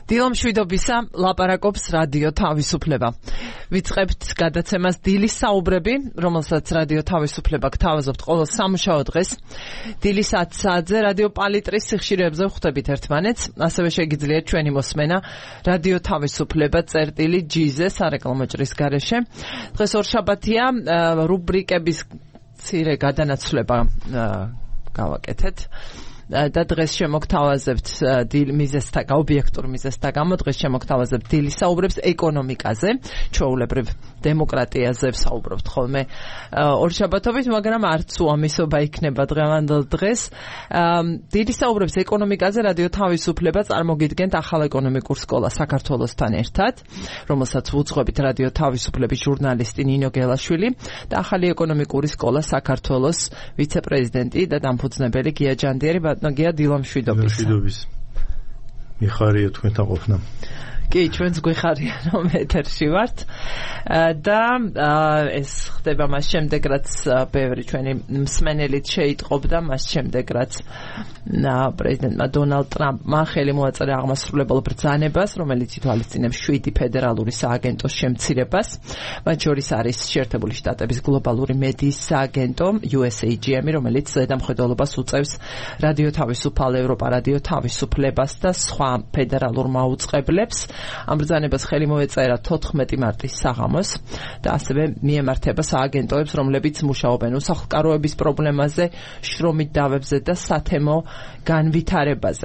დილამშვიდობისა ლაპარაკობს რადიო თავისუფლება. ვიწყებთ გადაცემას დილის საუბრები, რომელსაც რადიო თავისუფლება გთავაზობთ ყოველ სამუშაო დღეს. დილის 10 საათზე რადიო პალიტრის სიხშირეებზე ვხვდებით ერთმანეთს, ასევე შეგიძლიათ ჩვენი მოსმენა რადიო თავისუფლება წერტილი G-ზე სარეკლამო ჭრის გარეშე. დღეს ორშაბათია, რუბრიკების მცირე გადანაცვლება გავაკეთეთ. და დღეს შემოგთავაზებთ ობიექტურ მიზეზთა გამო დღეს შემოგთავაზებთ დილის საუბრებს ეკონომიკაზე, ჩვეულებრივ დემოკრატიაზე ვსაუბრობთ ხოლმე ორშაბათობით, მაგრამ არც უამისობა იქნება დღევანდელ დღეს. დილის საუბრებს ეკონომიკაზე რადიო თავისუფლება წარმოგიდგენთ ახალ ეკონომიკურ სკოლას საქართველოსთან ერთად, რომელსაც ვუძღვებით რადიო თავისუფლების ჟურნალისტი ნინო გელაშვილი და ახალი ეკონომიკური სკოლა საქართველოს ვიცე-პრეზიდენტი და დამფუძნებელი გია ჯანდიერი. Გია, დილამშვიდობის. მიხარია თქვენთან ყოფნა. კი, ჩვენც გვიხარია, რომ ეთერში ვართ. და ეს ხდება მას შემდეგ, რაც ბევრი ჩვენი მსმენელით შეიტყობდა, მას შემდეგ, რაც პრეზიდენტმა დონალდ ტრამპმა ხელი მოაწერა აღმასრულებელ ბრძანებას, რომელიც ითვალისწინებს 7 ფედერალური სააგენტოს შემცირებას. მათ შორის არის შეერთებული შტატების გლობალური მედიის სააგენტო USAGM, რომელიც ზედამხედველობას უწევს რადიო თავისუფალ ევროპა, რადიო თავისუფლებას და სხვა ფედერალურ მაუწყებლებს. ამ ბრძანებას ხელი მოეწერა 14 მარტის საღამოს და ასევე მიემართება სააგენტოებს, რომლებიც მუშაობენ უსახლკაროების პრობლემაზე, შრომით დავებზე და სათემო განვითარებაზე.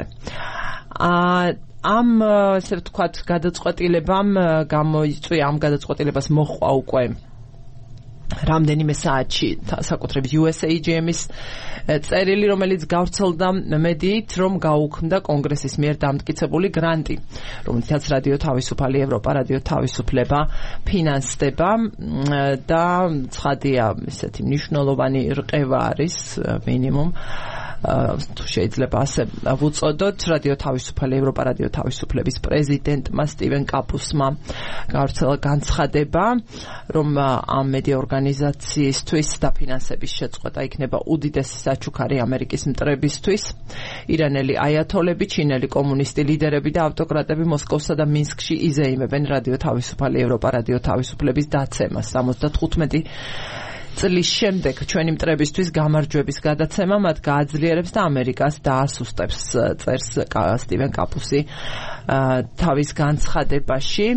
ამ ესე ვთქვათ გადაწყვეტილებამ გამოიწვია, ამ გადაწყვეტილებას მოჰყვა უკვე რამდენიმე საათში საკუთრებით USAGM-ის წერილი, რომელიც გავრცელდა მედიით, რომ გაუქმდა კონგრესის მიერ დამტკიცებული გრანტი, რომელიცაც რადიო თავისუფალი ევროპა, რადიო თავისუფლება ფინანსდება და ცხადია, ესეთი მნიშვნელოვანი რყევა არის მინიმუმ თუ შეიძლება ასე ვუწოდოთ, რადიო თავისუფალი ევროპა, რადიო თავისუფლების პრეზიდენტმა სტივენ კაპუსმა გავრცელა განცხადება, რომ ამ მედია ორგანიზაციისთვის დაფინანსების შეწყვეტა იქნება უდიდესი საჩუქარი ამერიკის მტრებისთვის. ირანელი აიათოლები, ჩინელი კომუნისტი ლიდერები და ავტოკრატები მოსკოვსა და მინსკში იზეიმებენ რადიო თავისუფალი ევროპა, რადიო თავისუფლების დაცემას. 75 წლის შემდეგ ჩვენი მტრებისთვის გამარჯვების გადაცემა მათ გააძლიერებს და ამერიკას დაასუსტებს, წერს სტივენ კაპუსი თავის განცხადებაში.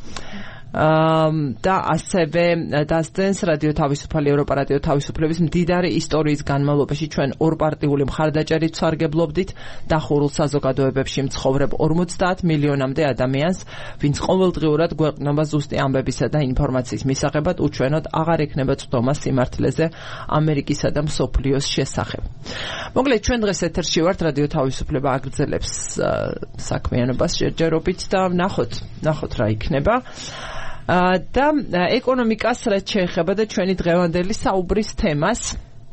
და ასევე დასძენს რადიო თავისუფალი ევროპა, რადიო თავისუფლების მდიდარი ისტორიის განმავლობაში ჩვენ ორპარტიული მხარდაჭერით ვსარგებლობდით დახურულ საზოგადოებებში მცხოვრებ 50 მილიონამდე ადამიანს, ვინც ყოველდღიურად გვეყნობა ზუსტი ამბებისა და ინფორმაციის მისაღებად, უჩვენოდ აღარ ექნება წვდომა სიმართლეზე ამერიკისა და მსოფლიოს შესახებ. მოკლედ, ჩვენ დღეს ეთერში ვართ, რადიო თავისუფლება აგრძელებს საქმიანობას შეჯერობით და ნახოთ რა იქნება. და ეკონომიკას რაც შეეხება და ჩვენი დღევანდელი საუბრის თემას,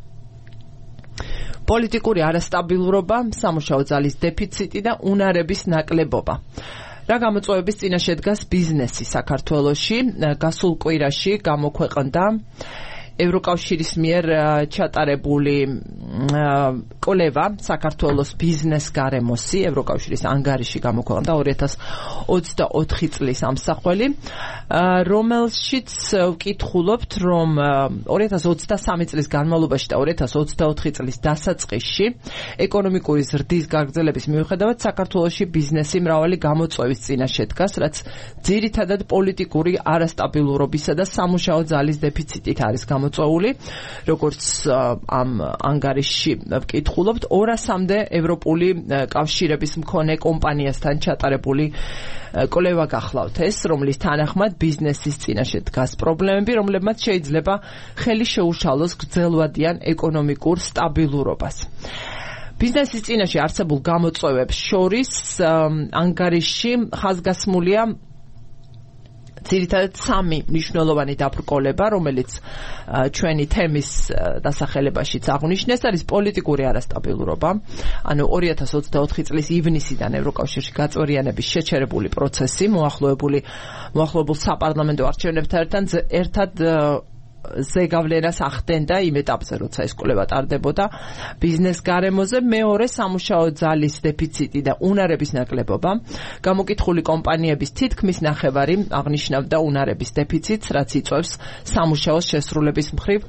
პოლიტიკური არასტაბილურობა, სამუშაო ძალის დეფიციტი და უნარების ნაკლებობა. რა გამოწვევების წინაშე დგას ბიზნესი საქართველოში? გასულ კვირაში გამოქვეყნდა ევროკავშირის მიერ ჩატარებული კვლევა საქართველოს ბიზნეს გარემოსი, ევროკავშირის ანგარიში გამოქვეყნდა 2024 წლის ამსახველი, რომელშიც ვკითხულობთ, რომ 2023 წლის განმავლობაში და 2024 წლის დასაწყისში ეკონომიკური ზრდის გაგრძელების მიუხედავად საქართველოში ბიზნესი მრავალი გამოწვევის წინაშე დგას, რაც ძირითადად პოლიტიკური არასტაბილურობისა და სამუშაო ძალის დეფიციტით არის მოწვეული, როგორც ამ ანგარიში ვკითხულობთ, 200-მდე ევროპული კავშირების მქონე კომპანიასთან ჩატარებული კვლევა გახლავთ ეს, რომლის თანახმად ბიზნესის წინაშე დგას პრობლემები, რომლებმაც შეიძლება ხელი შეუშალოს გრძელვადიან ეკონომიკურ სტაბილურობას. ბიზნესის წინაშე არსებულ გამოწვევებს შორის ანგარიში ხაზგასმულია ძირითადად 3 მნიშვნელოვანი დაბრკოლება, რომელიც ჩვენი თემის დასახელებაშიც აღნიშნეს, არის პოლიტიკური არასტაბილურობა, ანუ 2024 წლის ივნისიდან ევროკავშირში გაწევრიანების შეჩერებული პროცესი, მოახლოებულ საპარლამენტო არჩევნებთან ერთად ზეგავლენას ახდენდა იმ ეტაპზე, როცა ეს კვლევა ტარდებოდა ბიზნეს გარემოზე. მეორე, სამუშაო ძალის დეფიციტი და უნარების ნაკლებობა. გამოკითხული კომპანიების თითქმის ნახევარი აღნიშნავდა უნარების დეფიციტს, რაც იწვევს სამუშაოს შესრულების მხრივ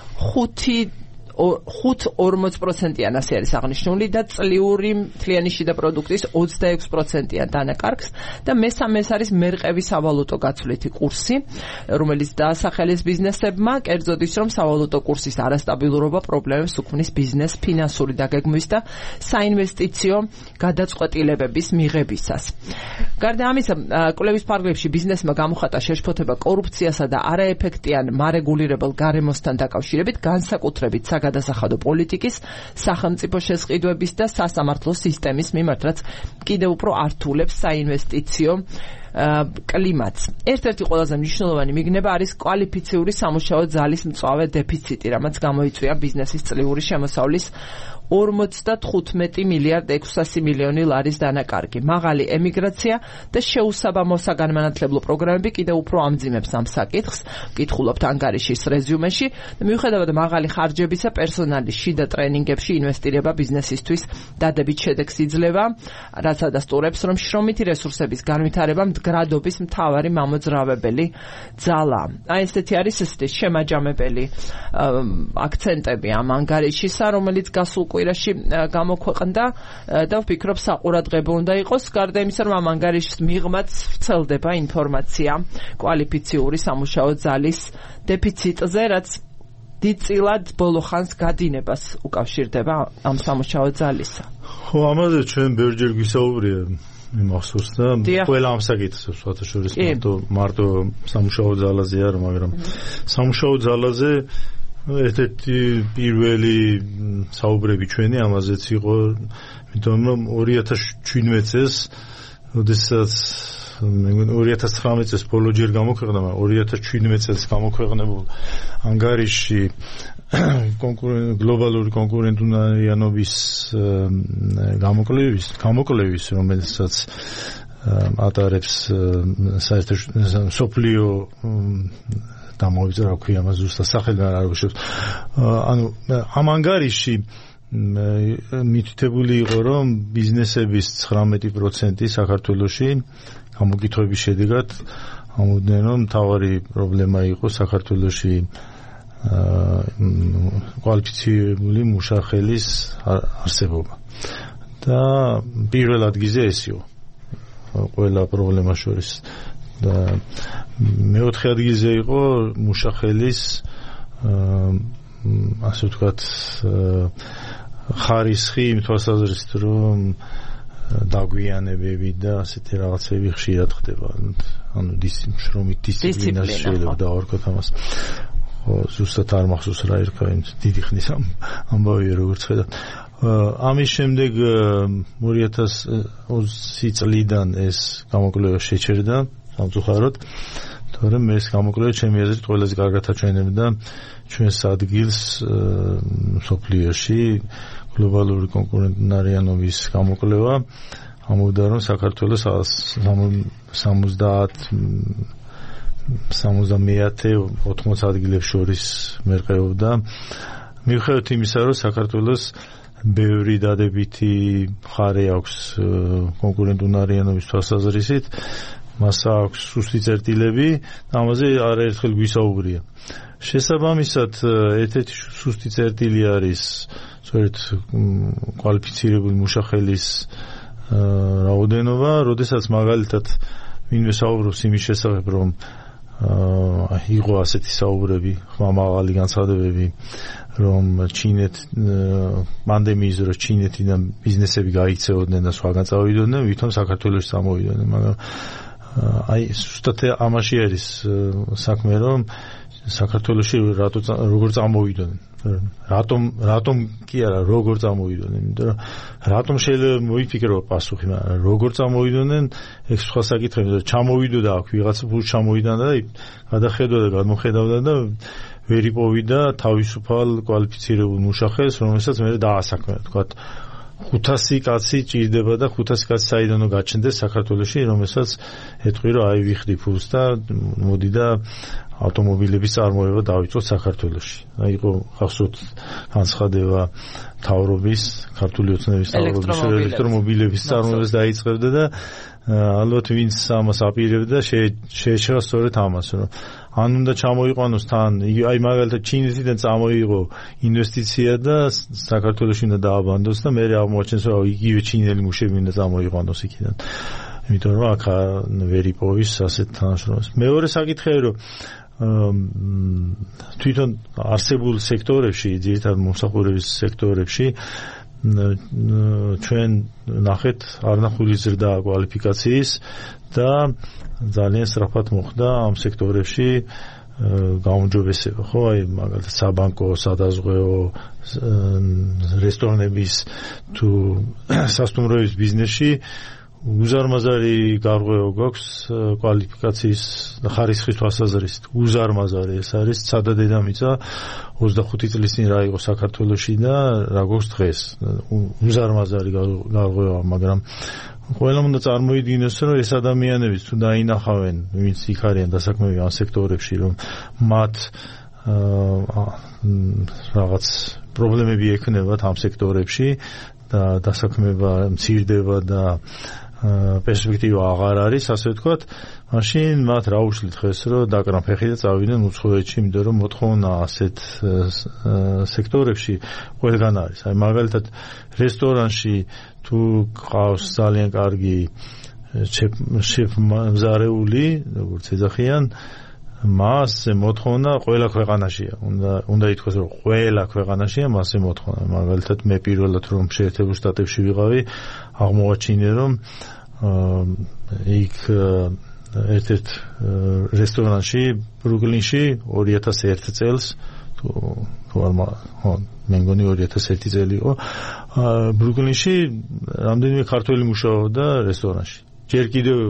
5-40%-იან ასე არის აღნიშნული და წლიური მთლიანი შიდა პროდუქტის 26%-იან დანაკარგს და მესამე არის მერყევის სავალუტო გაცვლითი კურსი, რომელიც დაასახელეს ბიზნესებმა, კერძოდ ის, რომ სავალუტო კურსის არასტაბილურობა პრობლემებს უქმნის ბიზნეს ფინანსური დაგეგმვის და საინვესტიციო გადაწყვეტილებების მიღებისას. გარდა ამისა, კვლევის ფარგლებში ბიზნესმა გამოხატა შეშფოთება კორუფციასა და არაეფექტიან მარეგულირებელ გარემოსთან დაკავშირებით, განსაკუთრებით გადასახადო პოლიტიკის, სახელმწიფო შესყიდვების და სასამართლო სისტემის მიმართ, რაც კიდევ უფრო ართულებს საინვესტიციო კლიმატს. ერთ-ერთი ყველაზე მნიშვნელოვანი მიგნება არის კვალიფიციური სამუშაო ძალის მწვავე დეფიციტი, რამაც გამოიწვია ბიზნესის წლიური შემოსავლის 55 მილიარდ 600 მილიონი ლარის დანაკარგი. მაღალი ემიგრაცია და შეუსაბამო საგანმანათლებლო პროგრამები კიდევ უფრო ამძიმებს ამ საკითხს, ვკითხულობთ ანგარიშის რეზიუმეში. მიუხედავად მაღალი ხარჯებისა, პერსონალის შიდა ტრენინგებში ინვესტირება ბიზნესისთვის დადებით შედეგს იძლევა, რაც ადასტურებს, რომ შრომითი რესურსების განვითარება მდგრადობის მთავარი მამოძრავებელი ძალა. აი ესეთი არის შემაჯამებელი აქცენტები ამ ანგარიშისა, რომელიც გასულ კვირაში გამოქვეყნდა და ვფიქრობ საყურადღებო უნდა იყოს. გარდა იმისა, რომ ამ ანგარიშის მიღმაც ვრცელდება ინფორმაცია კვალიფიციური სამუშაო ძალის დეფიციტზე, რაც დიდწილად ბოლო ხანს გადინებას უკავშირდება ამ სამუშაო ძალისა. ხო, ამაზე ჩვენ ბევრჯერ გვისაუბრია მახსოვს და ყველა ამ საკითხს შორის მარტო სამუშაო ძალაზე არ, მაგრამ სამუშაო ძალაზე ერთ-ერთი პირველი საუბრები ჩვენი ამაზეც იყო, იმიტომ რომ 2017 წელს, როდესაც 2019 წელს ბოლო ჯერ გამოქვეყნდა, 2017 წელს გამოქვეყნებულ ანგარიში გლობალური კონკურენტუნარიანობის გამოკვლევის, რომელსაც ატარებს საერთაშორისო სოფლიო დამოიწრა ქვია მას ზუსტად სახელი არ აღნიშნავს. ანუ ამ ანგარიში მითითებული იყო, რომ ბიზნესების 19% საქართველოში გამოკითხვების შედეგად ამოდნენ, რომ მთავარი პრობლემა იყო საქართველოში კვალიფიცირებული მუშახელის არსებობა. და პირველ ადგილზე ეს იყო ყველა პრობლემას შორის. და მეოთხე ადგილზე იყო მუშახელის ასე ვთქვათ ხარისხი იმ თვალსაზრისით, რომ დაგვიანებები და ასეთი რაღაცები ხშირად ხდება. ანუ შრომით დისციპლინას შეიძლება დავარქოთ ამას. ხო, ზუსტად არ მახსოვს რა ერქვა იმ დიდი ხნის ამბავია როგორც ხედავთ. ამის შემდეგ 2020 წლიდან ეს გამოკვლევა შეჩერდა სამწუხაროდ, თორემ ეს გამოკვლევა ჩემი აზრით ყველაზე კარგად აჩვენებდა ჩვენს ადგილს მსოფლიოში. გლობალური კონკურენტუნარიანობის გამოკვლევა ამბობდა, რომ საქართველოს 70-80 ადგილებს შორის მერყეობდა. მიუხედავად იმისა, რომ საქართველოს ბევრი დადებითი მხარე აქვს კონკურენტუნარიანობის თვალსაზრისით, მას აქვს სუსტი წერტილები, ამაზე არაერთხელ გვისაუბრია. შესაბამისად, ერთ-ერთი სუსტი წერტილი არის სწორედ კვალიფიცირებული მუშახელის რაოდენობა, როდესაც მაგალითად ვინმე საუბრობს იმის შესახებ, რომ იყო ასეთი საუბრები, ხმამაღალი განცხადებები, რომ პანდემიის დროს ჩინეთიდან ბიზნესები გაიქცეოდნენ და სხვაგან წავიდოდნენ, ვითომ საქართველოში წამოვიდოდნენ, მაგრამ აი ზუსტად ამაში არის საქმე, რომ საქართველოში როგორ წამოვიდოდნენ. რატომ კი არა, როგორ წამოვიდოდნენ, იმიტომ რომ რატომ შეიძლება მოიფიქრო პასუხი, მაგრამ როგორ წამოვიდოდნენ, ეს სხვა საკითხია, იმიტომ რომ ჩამოვიდოდა აქ ვიღაცა ფულს ჩამოვიდა და გადახედვა და გადმოხედავდა და ვერ იპოვიდა თავისუფალ კვალიფიცირებულ მუშახელს, რომელსაც მე დაასაქმე, თქვათ 500 კაცი ჭირდება და 500 კაცი საიდანო გაჩნდეს საქართველოში, რომელსაც ეთქვი რომ აი ვიხდი ფულს და მოდი და ავტომობილების წარმოება დავიწყოთ საქართველოში. აი იყო ხახსოვთ განცხადება მთავრობის, ქართული ოცნების მთავრობის ელექტრომობილების წარმოებას დაიწყებდა და ალბათ ვინც ამას აპირებდა შეეჩერა სწორედ ამას, რომ ან უნდა ჩამოიყვანოს თან, აი მაგალითად ჩინეთიდან წამოიღო ინვესტიცია და საქართველოში უნდა დააბანდოს და მე აღმოაჩენს რომ იგივე ჩინელი მუშები უნდა წამოიყვანოს იქიდან. იმიტომ რომ აქ ვერ იპოვის ასეთ თანამშრომლობას. მეორე საკითხია რომ თვითონ არსებულ სექტორებში, ძირითადად მომსახურების სექტორებში ჩვენ ნახეთ არნახული ზრდა კვალიფიკაციის და ძალიან სწრაფად მოხდა ამ სექტორებში გაუმჯობესება, ხო, აი მაგალითად საბანკო, სადაზღვეო, რესტორნების თუ სასტუმროების ბიზნესში უზარმაზარი გარღვევა გვაქვს კვალიფიკაციის და ხარისხის თვალსაზრისით. უზარმაზარი ეს არის ცადა დედამიწა 25 წლის წინ რა იყო საქართველოში და რა გვაქვს დღეს. უზარმაზარი გარღვევა, მაგრამ ყველამ უნდა წარმოიდგინოს, რომ ეს ადამიანები თუ დაინახავენ, ვინც იქ არიან დასაქმებულნი ამ სექტორებში, რომ მათ რაღაც პრობლემები ექნებათ ამ სექტორებში და დასაქმება მცირდება და პერსპექტივა აღარ არის, ასე ვთქვათ, მაშინ მათ რა უშლით ხეს, რომ დაკრან ფეხი და წავიდნენ უცხოეთში, იმიტომ რომ მოთხოვნა ასეთ სექტორებში ყველგან არის. აი მაგალითად რესტორანში თუ ყავს ძალიან კარგი შეფმზარეული, როგორც ეძახიან, მასზე მოთხოვნა ყველა ქვეყანაშია. უნდა ითქვას, რომ ყველა ქვეყანაშია მასზე მოთხოვნა. მაგალითად მე პირველად რომ შეერთებულ შტატებში ვიყავი, აღმოვაჩინე რომ იქ ერთ-ერთ რესტორანში ბრუკლინში 2001 წელს თუ არ მე მგონი 2001 წელი იყო, ბრუკლინში რამდენიმე ქართველი მუშაობდა რესტორანში. ჯერ კიდევ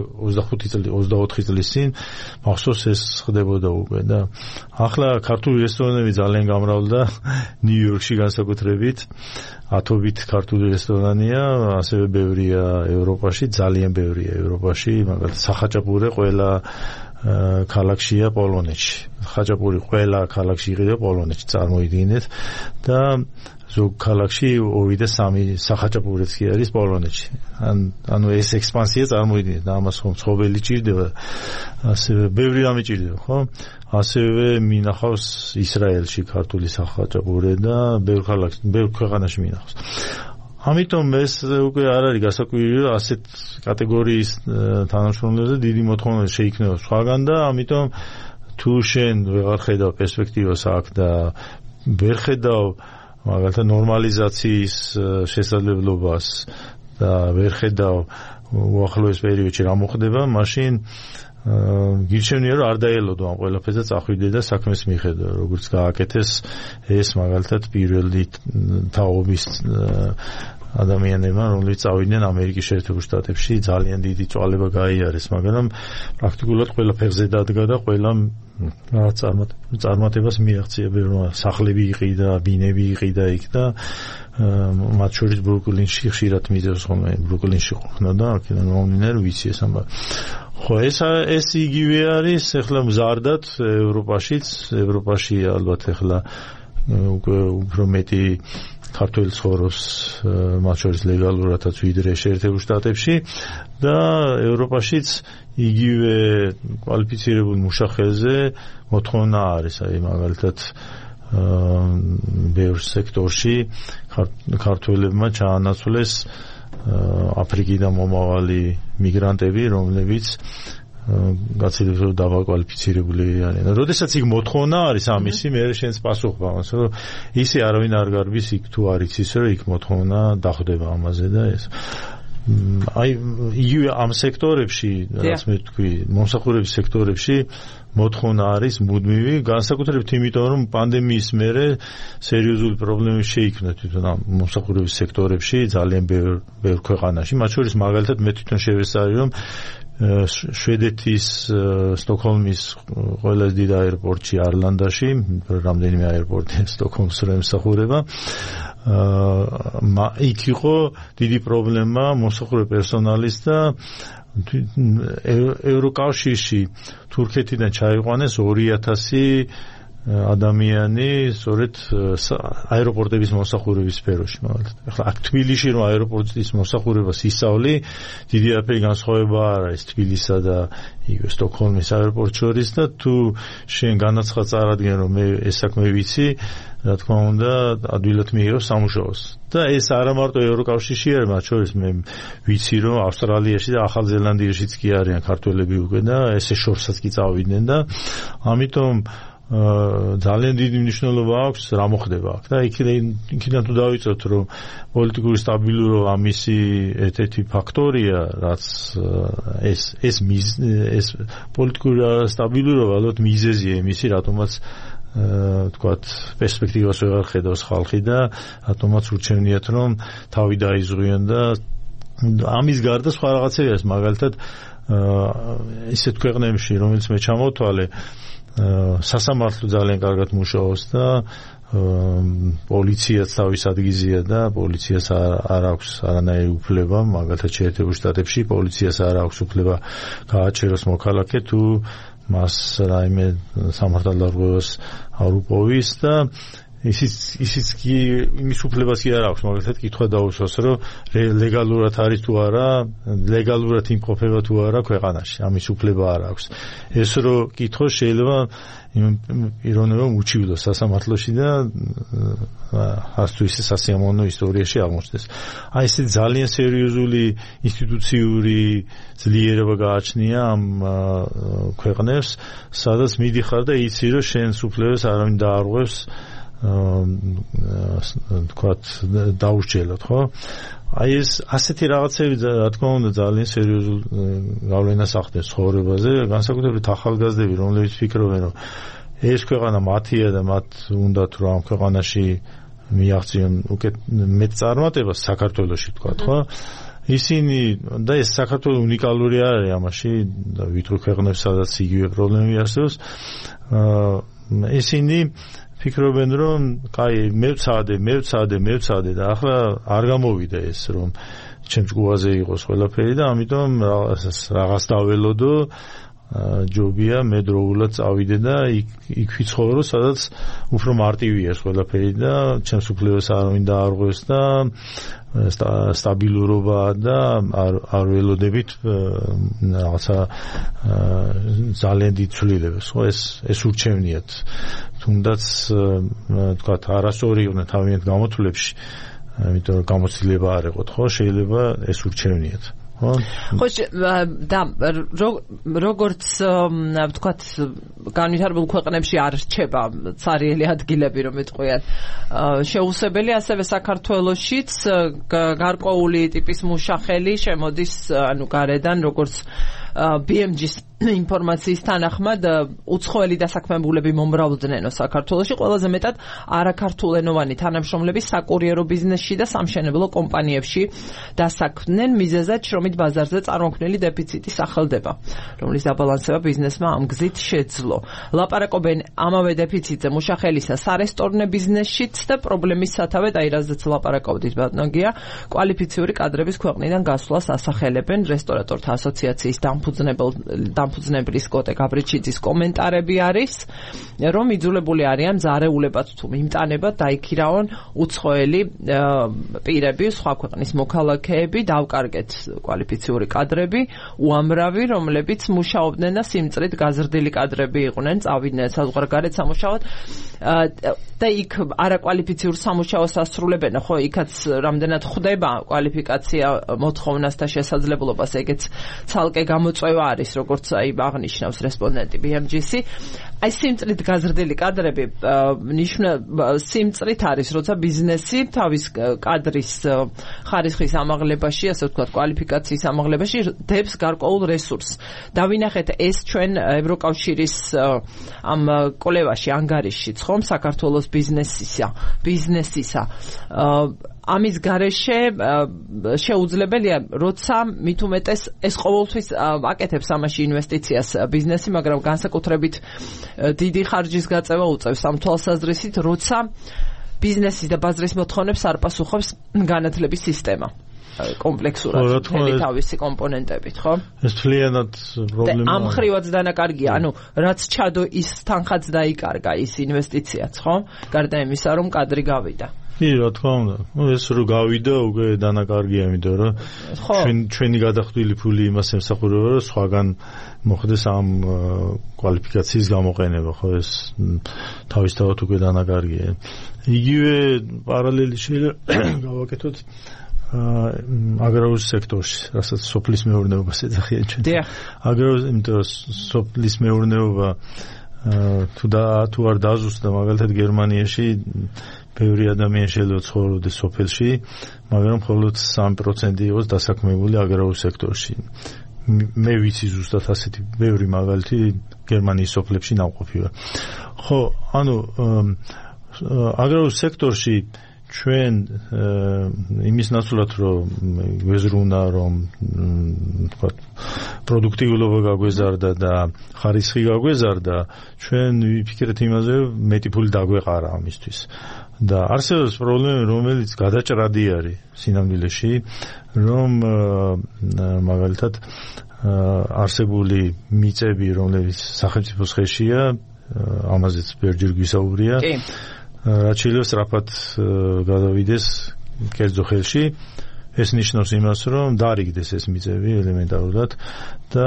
24 წლის წინ მახსოვს ეს ხდებოდა უკვე და ახლა ქართული რესტორანები ძალიან გამრავლდა ნიუ-იორკში განსაკუთრებით, ათობით ქართული რესტორანია, ასევე ბევრია ევროპაში, ძალიან ბევრია ევროპაში, მაგალითად სახაჭაპურე ყველა ქალაქშია პოლონეთში. ხაჭაპური ყველა ქალაქში იყიდა პოლონეთში, წარმოიდგინეთ და ზოგ ქალაქში 2 და 3 სახაჭაპურეც კი არის პოლონეთში. ანუ ეს ექსპანსია წარმოიდგინეთ, ამას ხომ ცხოველი ჭირდება, ასევე ბევრი რამე ჭირდება, ხო? ასევე მინახავს ისრაელში ქართული სახაჭაპურე და ბევრ ქალაქში, ბევრ ქვეყანაში მინახავს. ამიტომ ეს უკვე არ არის გასაკვირი, რომ ასეთ კატეგორიის თანამშრომლებზე დიდი მოთხოვნა შეიქმნება სხვაგან და ამიტომ თუ შენ ვეღარ ხედავ პერსპექტივას აქ და ვერ ხედავ მაგალითად ნორმალიზაციის შესაძლებლობას და ვერ ხედავ უახლოეს პერიოდში რა მოხდება, მაშინ გირჩევნია რომ არ დაელოდო ამ ყველაფერს და წახვიდე და საქმეს მიხედო, როგორც გააკეთეს ეს მაგალითად პირველი თაობის ადამიანებმა, რომლებიც წავიდნენ ამერიკის შეერთებულ შტატებში, ძალიან დიდი წვალება გაიარეს, მაგრამ პრაქტიკულად ყველა ფეხზე დადგა და ყველა წარმატებას მიაღწია, სახლები იყიდა, ბინები იყიდა იქ და მათ შორის ბრუკლინში ხშირად მიდევს ხოლმე, ბრუკლინში ყოფნა და აქედან მომდინარე ვიცი ეს ამბავი. ხო, ეს იგივე არის ახლა მზარდად ევროპაში ალბათ ახლა უკვე უფრო მეტი ქართველი ცხოვრობს, მათ შორის ლეგალურადაც ვიდრე შეერთებულ შტატებში და ევროპაშიც იგივე კვალიფიცირებულ მუშახელზე მოთხოვნა არის, აი მაგალითად ბევრ სექტორში ქართველებმა ჩაანაცვლეს აფრიკიდან მომავალი მიგრანტები, რომლებიც გაცილებით დავაკვალიფიცირებული არიან. როდესაც იქ მოთხოვნა არის ამისი, მე შენს პასუხი ამას, რომ ისე არავინ არ გარბის იქ თუ არ იცის, რომ იქ მოთხოვნა დახვდება ამაზე და ეს. აი იგივე ამ სექტორებში, რაც მე თქვი, მომსახურების სექტორებში მოთხოვნა არის მუდმივი, განსაკუთრებით იმიტომ, რომ პანდემიის მერე სერიოზული პრობლემები შეიქმნა თვითონ ამ მომსახურების სექტორებში ძალიან ბევრ ქვეყანაში, მათ შორის მაგალითად მე თვითონ შევესწარი, რომ შვედეთის სტოკჰოლმის ყველაზე დიდ აეროპორტში არლანდაში, რამდენიმე აეროპორტი სტოკჰოლმს რო ემსახურება. იქ იყო დიდი პრობლემა მოსახურე პერსონალის და ევროკავშირში თურქეთიდან ჩაიყვანეს 2000 ადამიანი სწორედ აეროპორტების მოსახურების სფეროში მაგალითად. ახლა აქ თბილისში რომ აეროპორტის მოსახურებას ისწავლი, დიდი აფერი განსხვავება არ არის თბილისსა და იგივე სტოკჰოლმის აეროპორტ შორის და თუ შენ განაცხად წარადგენ რომ მე ეს საქმე ვიცი, რა თქმა უნდა, ადვილად მიიღო სამუშაოს. და ეს არა მარტო ევროკავშირში არის, მათ შორის მე ვიცი რომ ავსტრალიაში და ახალ ზელანდიაშიც კი არიან ქართველები უკვე და ესე შორსაც კი წავიდნენ და ამიტომ ძალიან დიდი მნიშვნელობა აქვს რა მოხდება აქ და იქიდან თუ დავიწყოთ რომ პოლიტიკური სტაბილურობა ამისი ერთ-ერთი ფაქტორია რაც ეს პოლიტიკური სტაბილურობა ალბათ მიზეზია იმისი რატომაც თქვათ პერსპექტივას ვეღარ ხედავს ხალხი და რატომაც ურჩევნიათ რომ თავი დაიზღვიან და ამის გარდა სხვა რაღაცები არის მაგალითად ისეთ ქვეყნებში რომელიც მე ჩამოვთვალე სასამართლო ძალიან კარგად მუშაობს და პოლიციაც თავის ადგილზეა და პოლიციას არ აქვს არანაირი უფლება, მაგალითად შეერთებულ შტატებში პოლიციას არ აქვს უფლება გააჩეროს მოქალაქე თუ მას რაიმე სამართალდარღვევას არ უპოვის და ისიც კი იმის უფლებას კი არ აქვს, მაგალითად კითხვა დაუსვას, რომ ლეგალურად არის თუ არა, ლეგალურად იმყოფება თუ არა ქვეყანაში, ამის უფლება არ აქვს. ეს რო კითხოს შეიძლება პიროვნება უჩივლოს სასამართლოში და ასე თუ ისე სასიამოვნო ისტორიაში აღმოჩნდეს. აი ესე ძალიან სერიოზული ინსტიტუციური ძლიერება გააჩნია ამ ქვეყნებს, სადაც მიდიხარ და იცი რომ შენს უფლებებს არავინ დაარღვევს თქვათ დაუსჯელოთ, ხო? აი ეს ასეთი რაღაცები რა თქმა უნდა ძალიან სერიოზულ გავლენას ახდენს ცხოვრებაზე, განსაკუთრებით ახალგაზრდები, რომლებიც ფიქრობენ, რომ ეს ქვეყანა მათია და მათ უნდათ რომ ამ ქვეყანაში მიაღწიონ უკეთ მეტ წარმატებას საქართველოში, თქვათ, ხო? ისინი და ეს საქართველოს უნიკალური არის ამაში და ვიტყვი ქვეყნებს, სადაც იგივე პრობლემები არსებობს. ისინი ფიქრობენ რომ კაი მევცადე და ახლა არ გამოვიდა ეს რომ ჩემ ჯგუფაზე იყოს ყველაფერი და ამიტომ რაღაც დაველოდო ჯობია მე დროულად წავიდე და იქ ვიცხოვრო სადაც უფრო მარტივია ეს ყველაფერი და ჩემს უფლებებს არავინ დაარღვევს და სტაბილურობა და არ ველოდებით რაღაცა ძალიან დიდ ცვლილებას, ხო ეს ურჩევნიათ თუნდაც თქვათ არასწორი იყვნენ თავიანთ გამოთვლებში, იმიტომ რომ გამოცდილება არ ეყოთ, ხო შეიძლება ეს ურჩევნიათ. ხო და როგორც ვთქვათ განვითარებულ ქვეყნებში არ რჩება ცარიელი ადგილები რომ იტყვიან შეუსებელი ასევე საქართველოშიც გარკვეული ტიპის მუშახელი შემოდის ანუ გარედან როგორც BMG-ის ინფორმაციის თანახმად უცხოელი დასაქმებულები მომრავლდებნენო საქართველოში ყველაზე მეტად არაქართულენოვანი თანამშრომლები საკურიერო ბიზნესში და სამშენებლო კომპანიებში დასაქმდნენ მიზეზად შრომით ბაზარზე წარმოქმნილი დეფიციტი სახელდება რომლის დაბალანსება ბიზნესმა ამ გზით შეძლო ლაპარაკობენ ამავე დეფიციტზე მუშახელისა სარესტორნე ბიზნესშიც და პრობლემის სათავედ აი რაზეც ლაპარაკობდით ბატონგია კვალიფიციური კადრების ქვეყნიდან გასვლას ასახელებენ რესტორატორთა ასოციაციის დამფუძნებლის კოტე გაბრიჩიძის კომენტარები არის, რომ იძულებული არიან ზარეულებად თუ მიმტანებად დაიქირავონ უცხოელი პირები, სხვა ქვეყნის მოქალაქეები, დავკარგეთ კვალიფიციური კადრები, უამრავი, რომლებიც მუშაობდნენ და სიმწრით გაზრდილი კადრები იყვნენ, წავიდნენ საზღვარგარეთ სამუშაოდ და იქ არაკვალიფიციურ სამუშაოს ასრულებენ, ხო, იქაც რამდენად ხვდება კვალიფიკაცია მოთხოვნას და შესაძლებლობას, ეგეც ცალკე გამოწვევა არის, როგორც აი აღნიშნავს რესპონდენტი BMG-ში. აი სიმწრით გაზრდილი კადრები სიმწრით არის, როცა ბიზნესი თავის კადრის ხარისხის ამაღლებაში, ასე ვთქვათ, კვალიფიკაციის ამაღლებაში დებს გარკვეულ რესურსს. დავინახეთ ეს ჩვენ ევროკავშირის ამ კვლევაში, ანგარიშშიც, ხომ, საქართველოს ბიზნესისა. ამის გარეშე შეუძლებელია, როცა მით უმეტეს ეს ყოველთვის აკეთებს ამაში ინვესტიციას ბიზნესი, მაგრამ განსაკუთრებით დიდი ხარჯის გაწევა უწევს ამ თვალსაზრისით, როცა ბიზნესის და ბაზრის მოთხოვნებს არ პასუხობს განათლების სისტემა კომპლექსურად მთელი თავისი კომპონენტებით, ხო? ეს თლიანად პრობლემაა. ამ ხრივაც დანაკარგია, რაც ჩადო ის თანხაც დაიკარგა, ის ინვესტიციაც, ხო? გარდა იმისა, რომ კადრი გავიდა. რა თქმა უნდა, ეს რო გავიდა, უკვე დანაკარგია, იმიტომ რომ ჩვენი გადახდილი ფული იმას ემსახურება, რომ სხვაგან მოხდეს ამ კვალიფიკაციის გამოყენება, ხო, ეს თავისთავად უკვე დანაკარგია. იგივე პარალელი შეიძლება გავაკეთოთ აგრარულ სექტორში, რასაც სოფლის მეურნეობას ეძახიან ჩვენ. იმიტომ რომ სოფლის მეურნეობა თუ არ დაზუსტდა, მაგალითად გერმანიაში ბევრი ადამიანი შეიძლება ცხოვრობდეს სოფელში, მაგრამ მხოლოდ 3% იყოს დასაქმებული აგრარულ სექტორში. მე ვიცი ზუსტად ასეთი ბევრი მაგალითი გერმანიის სოფლებში ნამყოფია. ხო, აგრარულ სექტორში ჩვენ იმის ნაცვლად რომ გვეზრუნა, რომ თქვა პროდუქტიულობა გაგვეზარდა და ხარისხი გაგვეზარდა, ჩვენ ვიფიქრეთ იმაზე, მეტი ფული დაგვეყარა ამისთვის. და არსებობს პრობლემა, რომელიც გადაჭრადი არის სინამდვილეში, რომ მაგალითად არსებული მიწები, რომლებიც სახელმწიფოს ხელშია, ამაზეც ბევრჯერ გვისაუბრია, რაც შეიძლება სწრაფად გადავიდეს კერძო ხელში. ეს ნიშნავს იმას, რომ დარიგდეს ეს მიწები ელემენტარულად და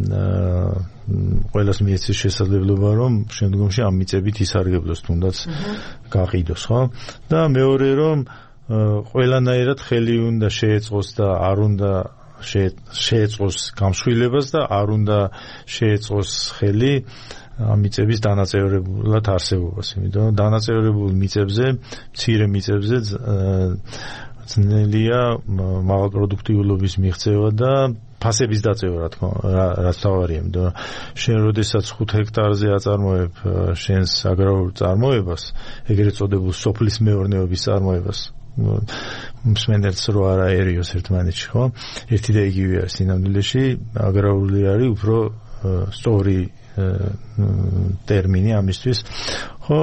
ყველას მიეცეს შესაძლებლობა, რომ შემდგომში ამ მიწებით ისარგებლოს, თუნდაც გაყიდოს, ხო? და მეორე, რომ ყველანაირად ხელი უნდა შეეწყოს და არ უნდა შეეწყოს გამსხვილებას და არ უნდა შეეწყოს ხელი ამ მიწების დანაწევრებულად არსებობას, იმიტომ რომ დანაწევრებულ მიწებზე, მცირე მიწებზე ძნელია მაღალ პროდუქტიულობის მიღწევა და ფასების დაწევა, რა თქმა უნდა, რაც თავარია, იმიტომ რომ შენ როდესაც 5 ჰექტარზე აწარმოებ შენს აგრარულ წარმოებას, ეგრეთ წოდებულ სოფლის მეურნეობის წარმოებას, მსმენელს რო არ აერიოს ერთმანეთში, ხო? ერთი და იგივე არის სინამდვილეში, აგრარული არის უფრო სწორი ტერმინი ამისთვის, ხო?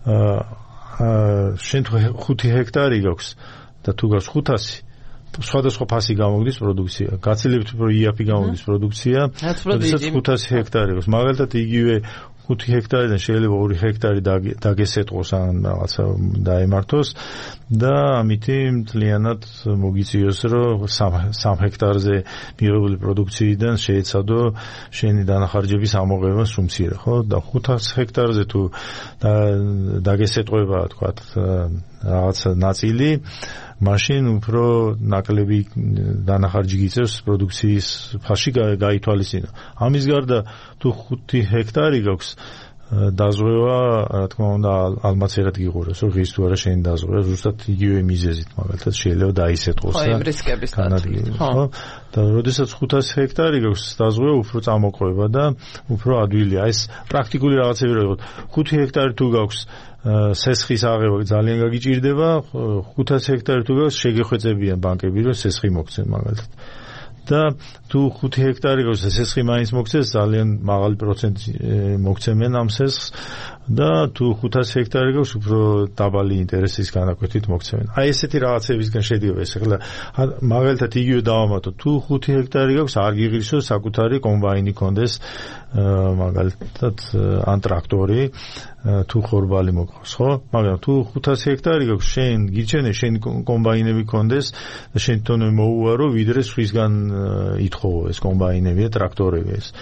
შენ 5 ჰექტარი გაქვს და თუ გაქვს 500, სხვადასხვა ფასი გამოგდის პროდუქცია. გაცილებით უფრო იაფი გამოგდის პროდუქცია, როდესაც 500 ჰექტარი გაქვს. მაგალითად იგივე 5 ჰექტარიდან შეიძლება 2 ჰექტარი დაგესეტყოს ან რაღაცა დაემართოს და ამითი მთლიანად მოგიწიოს, რომ 3 ჰექტარზე მიღებული პროდუქციიდან შეეცადო შენი დანახარჯების ამოღება სუმცირე, ხო? და 500 ჰექტარზე თუ დაგესეტყვება, თქვათ, რაღაცა ნაწილი, მაშინ უფრო ნაკლები დანახარჯი გიწევს პროდუქციის ფასში გაითვალისწინო. ამის გარდა თუ 5 ჰექტარი გაქვს, დაზღვევა, რა თქმა უნდა, ალმაცერად გიყურებს, რომ ღირს თუ არა შენი დაზღვევა, ზუსტად იგივე მიზეზით, მაგალითად შეიძლება დაისეტყოს და იმ რისკების განადგილოს, ხო? და როდესაც 500 ჰექტარი გაქვს, დაზღვევა უფრო წამოყვება და უფრო ადვილია. ეს პრაქტიკული რაღაცები რა იყო. 5 ჰექტარი თუ გაქვს, სესხის აღება ძალიან გაგიჭირდება, 500 ჰექტარი თუ გაქვს, შეგეხვეწებიან ბანკები, რომ სესხი მოგცენ მაგალითად. და თუ 5 ჰექტარი გაქვს და სესხი მაინც მოგცეს, ძალიან მაღალი პროცენტი მოგცემენ ამ სესხს და თუ 500 ჰექტარი გაქვს, უფრო დაბალი ინტერესის განაკვეთით მოგცემენ. აი ესეთი რაღაცებისგან შედიოდა ეს. ახლა მაგალითად იგივე დავამატოთ, თუ 5 ჰექტარი გაქვს, არ გიღირსო საკუთარი კომბაინი კონდეს, მაგალითად ან ტრაქტორი, თუ ხორბალი მოყავს, ხო? მაგრამ თუ 500 ჰექტარი გაქვს, შენ გიჩენე შენი კომბაინები კონდეს და შენ თვითონ მოუარო, ვიდრე სხვისგან ითხოვო ეს კომბაინები და ტრაქტორები ეს.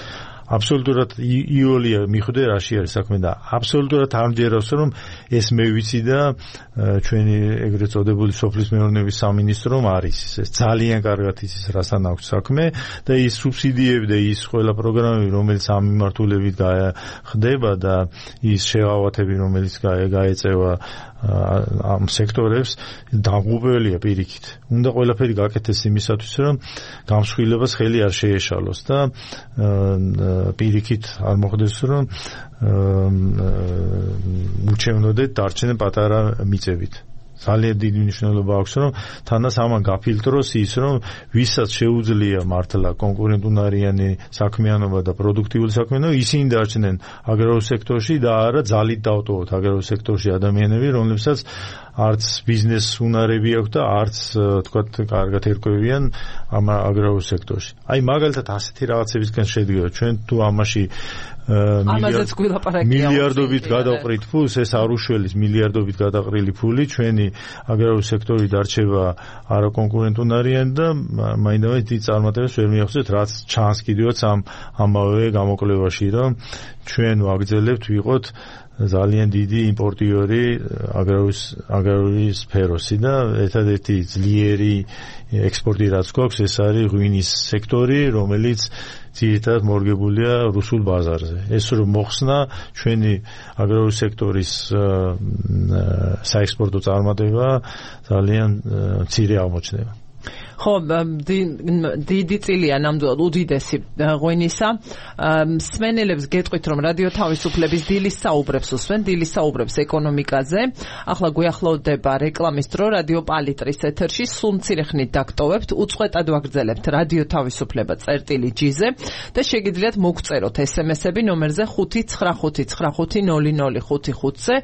აბსოლუტურად იოლია მიხვდე რაში არის საქმე და აბსოლუტურად არ მჯერავს რომ ეს მე ვიცი და ჩვენი ეგრეთ წოდებული სოფლის მეურნეობის სამინისტრომ არის ეს ძალიან კარგად იცის რასთან აქვს საქმე და ის სუბსიდიები და ის ყველა პროგრამები რომელიც ამ მიმართულებით ხდება და ის შეღავათები რომელიც გაეწევა ამ სექტორებს დაღუპველია პირიქით. უნდა ყველაფერი გაკეთდეს იმისათვის რომ გამსხვილებას ხელი არ შეეშალოს და პირიქით არ მოხდეს რომ უჩვენოდეთ დარჩენენ პატარა მიწებით. ძალიან დიდი მნიშვნელობა აქვს რომ თანაც ამან გაფილტროს ის რომ ვისაც შეუძლია მართლა კონკურენტუნარიანი საქმიანობა და პროდუქტიული საქმიანობა ისინი დარჩნენ აგრარულ სექტორში და არა ძალით დავტოვოთ აგრარულ სექტორში ადამიანები რომლებსაც არც ბიზნეს უნარები აქვს და არც თქვათ კარგად ერკვევიან ამ აგრარულ სექტორში. აი მაგალითად ასეთი რაღაცებისგან შედგება ჩვენ თუ ამაში მილიარდობით გადავყრით ფულს ეს არ უშველის მილიარდობით გადაყრილი ფული ჩვენი აგრარული სექტორი დარჩება არაკონკურენტუნარიანი და მაინდამაინც დიდ წარმატებას ვერ მიაღწევთ რაც ჩანს კიდევაც ამავე გამოკვლევაში რომ ჩვენ ვაგრძელებთ ვიყოთ ძალიან დიდი იმპორტიორი აგრარული სფეროსი და ერთადერთი ძლიერი ექსპორტი რაც გვაქვს ეს არის ღვინის სექტორი რომელიც ძირითადად მორგებულია რუსულ ბაზარზე. ეს რომ მოხსნა ჩვენი აგრარული სექტორის საექსპორტო წარმატება ძალიან მცირე აღმოჩნდება. ხო, დიდი წილია ნამდვილად უდიდესი ღვინისა. მსმენელებს გეტყვით რომ რადიო თავისუფლების დილის საუბრებს უსვენ, დილის საუბრებს ეკონომიკაზე. ახლა გვიახლოვდება რეკლამის დრო რადიო პალიტრის ეთერში. სულ მცირე ხნით დაგტოვებთ, უწყვეტად ვაგრძელებთ რადიო თავისუფლება წერტილი-G-ზე და შეგიძლიათ მოგწეროთ SMS-ები ნომერზე 599500555-ზე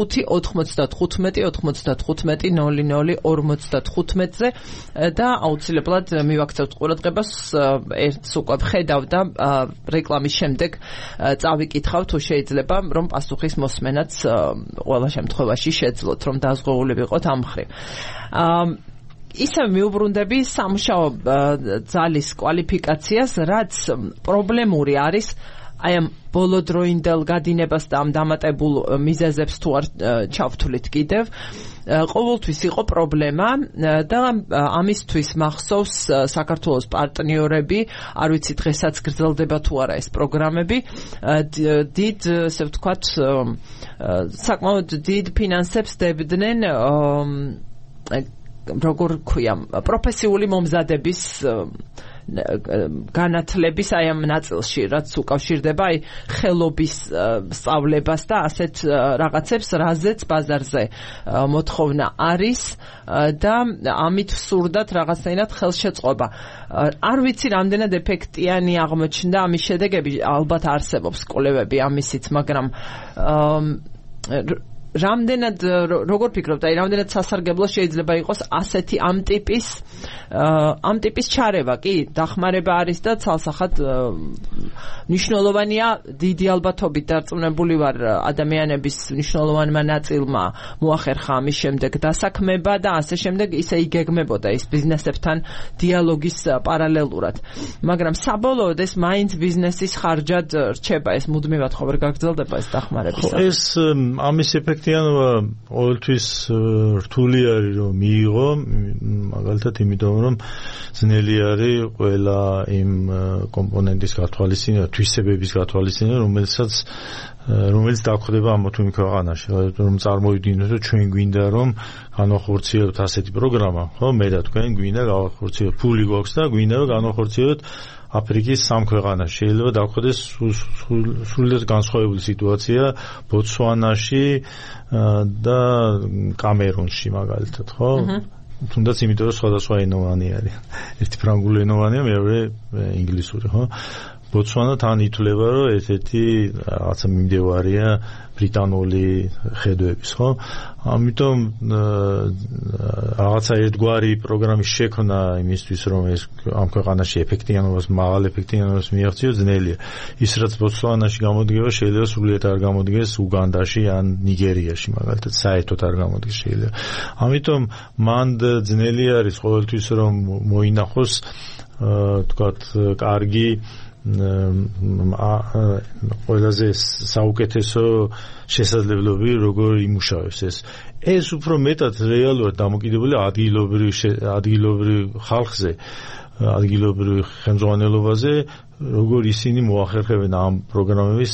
595-95-00-55-ზე და აუცილებლად მივაქცევთ ყურადღებას ერთს უკვე ხედავდა რეკლამის შემდეგ წავიკითხავ თუ შეიძლება რომ პასუხის მოსმენაც ყველა შემთხვევაში შეძლოთ რომ დაზღვეული ვიყოთ ამ მხრივ. ისევ მიუბრუნდები სამუშაო ძალის კვალიფიკაციას რაც პრობლემური არის აი ამ ბოლოდროინდელ გადინებას და ამ დამატებულ მიზეზებს თუ არ ჩავთვლით კიდევ ყოველთვის იყო პრობლემა და ამისთვის მახსოვს საქართველოს პარტნიორები არ ვიცი დღესაც გრძელდება თუ არა ეს პროგრამები დიდ ესე ვთქვათ საკმაოდ დიდ ფინანსებს დებდნენ როგორ ქვია პროფესიული მომზადების განათლების აი ამ ნაწილში რაც უკავშირდება აი ხელობის სწავლებას და ასეთ რაღაცებს რაზეც ბაზარზე მოთხოვნა არის და ამით სურდათ რაღაცნაირად ხელშეწყობა. არ ვიცი რამდენად ეფექტიანი აღმოჩნდა ამის შედეგები, ალბათ არსებობს კვლევები ამისიც, მაგრამ რამდენად როგორ ფიქრობთ, აი რამდენად სასარგებლო შეიძლება იყოს ასეთი ამ ტიპის ჩარევა, კი, დახმარება არის და ცალსახად მნიშვნელოვანია, დიდი ალბათობით დარწმუნებული ვარ ადამიანების მნიშვნელოვანმა ნაწილმა მოახერხა ამის შემდეგ დასაქმება და ასე შემდეგ ისე იგეგმებოდა ის ბიზნესებთან დიალოგის პარალელურად. მაგრამ საბოლოოდ ეს მაინც ბიზნესის ხარჯად რჩება, ეს მუდმივად ხო ვერ გაგრძელდება ეს დახმარებისა. ეს ამის ეფექტიანობა ყოველთვის რთული არის რომ მიიღო, მაგალითად იმიტომ რომ ძნელი არის ყველა იმ კომპონენტის გათვალისწინება, თვისებების გათვალისწინება, რომელიც დაგხვდება ამ თუ იმ ქვეყანაში, რომ წარმოვიდგინოთ, რომ ჩვენ გვინდა რომ განახორციელოთ ასეთი პროგრამა, ხო, მე და თქვენ გვინდა გავახორციელოთ, ფული გვაქვს და გვინდა რომ განახორციელოთ აფრიკის სამ ქვეყანაში. შეიძლება დაგხვდეს სრულიად განსხვავებული სიტუაცია ბოტსვანაში და კამერუნში მაგალითად, ხო? თუნდაც იმიტომ რომ სხვადასხვა ენოვანი არის. ერთი ფრანგული ენოვანია, მეორე ინგლისური, ხო? ბოტსვანა თან ითვლება, რომ ერთ-ერთი რაღაცა მიმდევარია ბრიტანული ხედვების, ხო? ამიტომ რაღაცა ერთგვარი პროგრამის შექმნა იმისთვის, რომ ეს ამ ქვეყანაში ეფექტიანობას, მაღალ ეფექტიანობას მიაღწიოს, ძნელია. ის რაც ბოტსვანაში გამოდგება, შეიძლება სრულიად არ გამოდგეს უგანდაში ან ნიგერიაში, მაგალითად, საერთოდ არ გამოდგეს შეიძლება. ამიტომ მან ძნელი არის ყოველთვის რომ მოინახოს, თქვათ, კარგი ყველაზე საუკეთესო შესაძლებლობები როგორ იმუშავებს ეს უფრო მეტად რეალურად დამოკიდებულია ადგილობრივ ხალხზე ადგილობრივ ხელმძღვანელობაზე როგორ ისინი მოახერხებენ ამ პროგრამების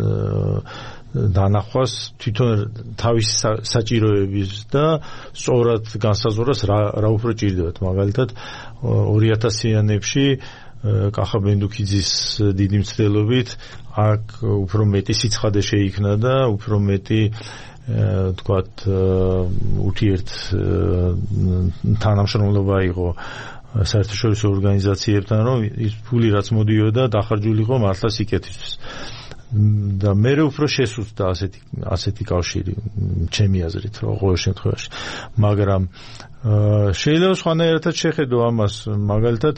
დანახვას თვითონ თავისი საჭიროების და სწორად განსაზღვრას რა უფრო ჭირდებათ მაგალითად 2000-იანებში კახა ბენდუქიძის დიდი მცდელობით აქ უფრო მეტი სიცხადე შეიქმნა და უფრო მეტი თქვათ ურთიერთ თანამშრომლობა იყო საერთაშორისო ორგანიზაციებთან რომ ის ფული რაც მოდიოდა დახარჯული იყო მართლა სიკეთისთვის და მე უფრო შესუსტდა ასეთი კავშირი ჩემი აზრით რა ყოველ შემთხვევაში მაგრამ შეიძლება სხვანაირად შეხედო ამას მაგალითად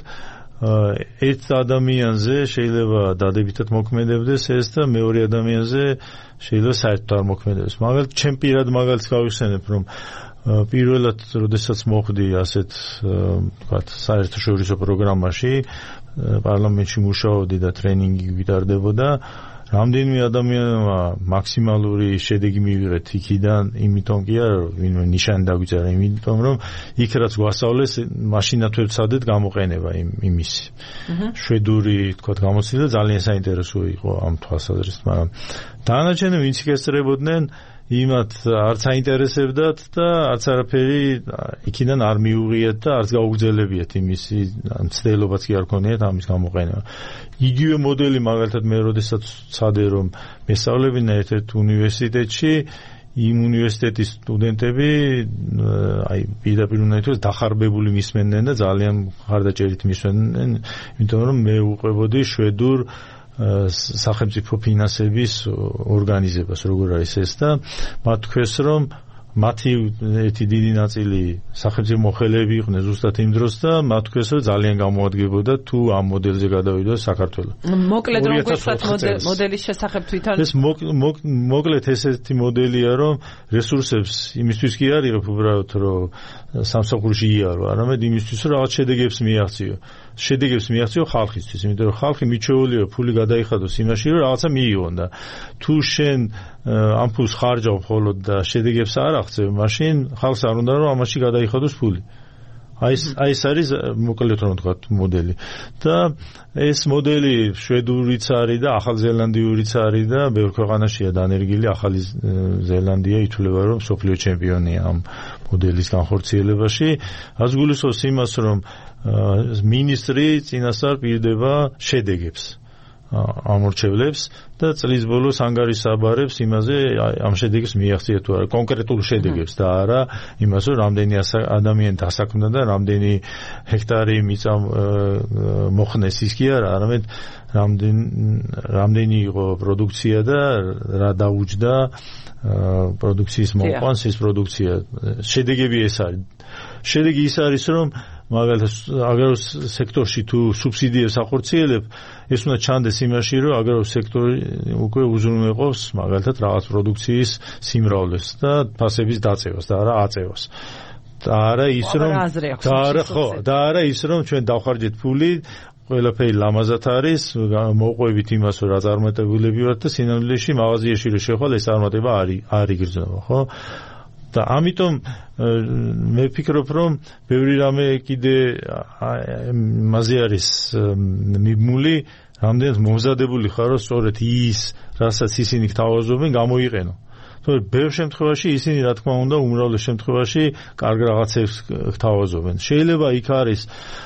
ერთ ადამიანზე შეიძლება დადებითად მოქმედებდეს ეს და მეორე ადამიანზე შეიძლება საერთოდ არ მოქმედებდეს მაგალითად ჩემ პირად მაგალითს გავიხსენებ რომ პირველად როდესაც მოხვდი ასეთ ვთქვათ საერთაშორისო პროგრამაში პარლამენტში მუშაობდი და ტრენინგი ვიტარდებოდა რამდენიმე ადამიანმა მაქსიმალური შედეგი მივიღეთ იქიდან იმიტომ კი არა ვინმე ნიშანი დაგვიწერა იმიტომ რომ იქ რაც გვასწავლეს მაშინაც ვცადეთ გამოყენება იმისი შვედური თქვათ გამოცდილება ძალიან საინტერესო იყო ამ თვალსაზრისით მაგრამ დანარჩენი ვინც იქესწრებოდნენ იმათ არც აინტერესებდათ და არც არაფერი იქიდან არ მიუღიათ და არც გაუგრძელებიათ იმისი მცდელობაც კი არ ქონიათ ამის გამოყენება. იგივე მოდელი მაგალითად მე როდესაც ვცადე რომ მესწავლებინა ერთ-ერთ უნივერსიტეტში იმ უნივერსიტეტის სტუდენტები აი პირდაპირ უნდა ითქვას დახარბებული მისმენდნენ და ძალიან ხარდაჭერით მისმენდნენ იმიტომ რომ მე უყვებოდი შვედურ სახელმწიფო ფინანსების ორგანიზებას როგორ არის ეს და მათ თქვეს რომ მათი ერთი დიდი ნაწილი სახელმწიფო მოხელეები იყვნენ ზუსტად იმ დროს და მათ თქვეს რომ ძალიან გამოადგებოდა თუ ამ მოდელზე გადავიდა საქართველო. მოკლედ რომ გვეცათ მოდელის შესახებ თვითონ ეს მოკლედ ესეთი მოდელია რომ რესურსებს იმისთვის კი არ იღებ უბრალოდ რომ სამსახურში იარო, არამედ იმისთვის რომ რაღაც შედეგებს მიაღწიო ხალხისთვის, იმიტომ რომ ხალხი მიჩვეულია ფული გადაიხადოს იმაში რომ რაღაცა მიიღონ და თუ შენ ამ ფულს ხარჯავ მხოლოდ და შედეგებს არ აღწევ, მაშინ ხალხს არ უნდა რომ ამაში გადაიხადოს ფული. აი ეს არის მოკლედ რომ ვთქვათ მოდელი და ეს მოდელი შვედურიც არის და ახალზელანდიურიც არის და ბევრ ქვეყანაშია დანერგილი ახალი ზელანდია ითვლება რომ მსოფლიო ჩემპიონია ამ მოდელის განხორციელებაში რაც გულისხმობს იმას რომ მინისტრი წინასწარ პირდება შედეგებს ამორჩევლებს და წლის ბოლოს ანგარიშს იმაზე ამ შედეგებს მიაღწია თუ არა კონკრეტულ შედეგებს და არა იმას რომ რამდენი ადამიანი დასაქმდა და რამდენი ჰექტარი მიწა მოხნეს ის კი არა არამედ რამდენი იყო პროდუქცია და რა დაუჯდა პროდუქციის მოყვანს ეს პროდუქცია შედეგები ეს არის შედეგი ის არის რომ მაგალითად აგრარულ სექტორში თუ სუბსიდიებს ახორციელებ ეს უნდა ჩანდეს იმაში რომ აგრარულ სექტორი უკვე უზრუნველყოფს მაგალითად რაღაც პროდუქციის სიმრავლეს და ფასების დაწევას და არა აწევას და არა ის რომ ჩვენ დავხარჯეთ ფული ყველაფერი ლამაზად არის მოყვებით იმას რომ რა წარმატებულები ვართ და სინამდვილეში მაღაზიაში რომ შეხვალ ეს წარმატება არ იგრძნობა ხო და ამიტომ მე ვფიქრობ რომ ბევრი რამე კიდე მასე არის მიბმული რამდენად მომზადებული ხარ რომ სწორედ ის რასაც ისინი გთავაზობენ გამოიყენო თორე ბევრ შემთხვევაში ისინი რა თქმა უნდა უმრავლეს შემთხვევაში კარგ რაღაცებს გთავაზობენ შეიძლება იქ არის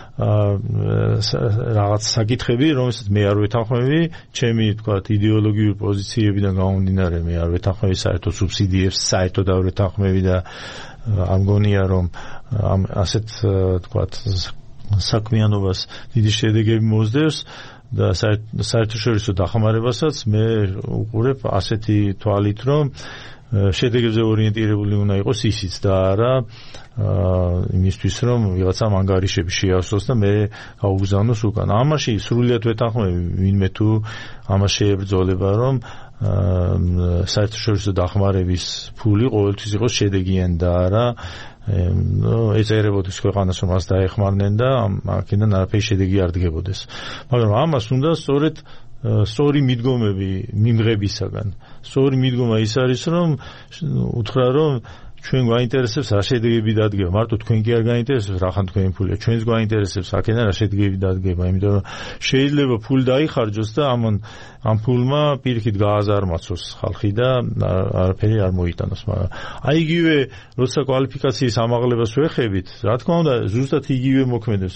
რაღაც საკითხები რომელსაც მე არ ვეთანხმები ჩემი თქვათ იდეოლოგიური პოზიციებიდან გამომდინარე მე არ ვეთანხმები საერთოდ სუბსიდიებს საერთოდ არ ვეთანხმები და არ მგონია რომ ასეთ თქვათ საქმიანობას დიდი შედეგები მოსდევს და საერთაშორისო დახმარებასაც მე უყურებ ასეთი თვალით რომ შედეგებზე ორიენტირებული უნდა იყოს ისიც და არა იმისთვის რომ ვიღაცამ ანგარიშები შეავსოს და მე გაუგზავნოს უკან. ამაში სრულიად ვეთანხმები ვინმე თუ ამას შეებრძოლება რომ საერთაშორისო დახმარების ფული ყოველთვის იყოს შედეგიანი და არა ეწერებოდეს ქვეყანას რომ მას დაეხმარნენ და აქედან არაფერი შედეგი არ დგებოდეს. მაგრამ ამას უნდა სწორი მიდგომები მიმღებისაგან. სწორი მიდგომა ის არის რომ უთხრა რომ ჩვენ გვაინტერესებს რა შედეგები დადგება. მარტო თქვენ კი არ გაინტერესებს რა ხან თქვენი ფულია. ჩვენს გვაინტერესებს აქედან რა შედეგები დადგება. იმიტომ რომ შეიძლება ფული დაიხარჯოს და ამ ფულმა პირიქით გააზარმაცოს ხალხი და არაფერი არ მოიტანოს. მაგრამ აი იგივე როცა კვალიფიკაციის ამაღლებას ვეხებით, რა თქმა უნდა, ზუსტად იგივე მოქმედებს.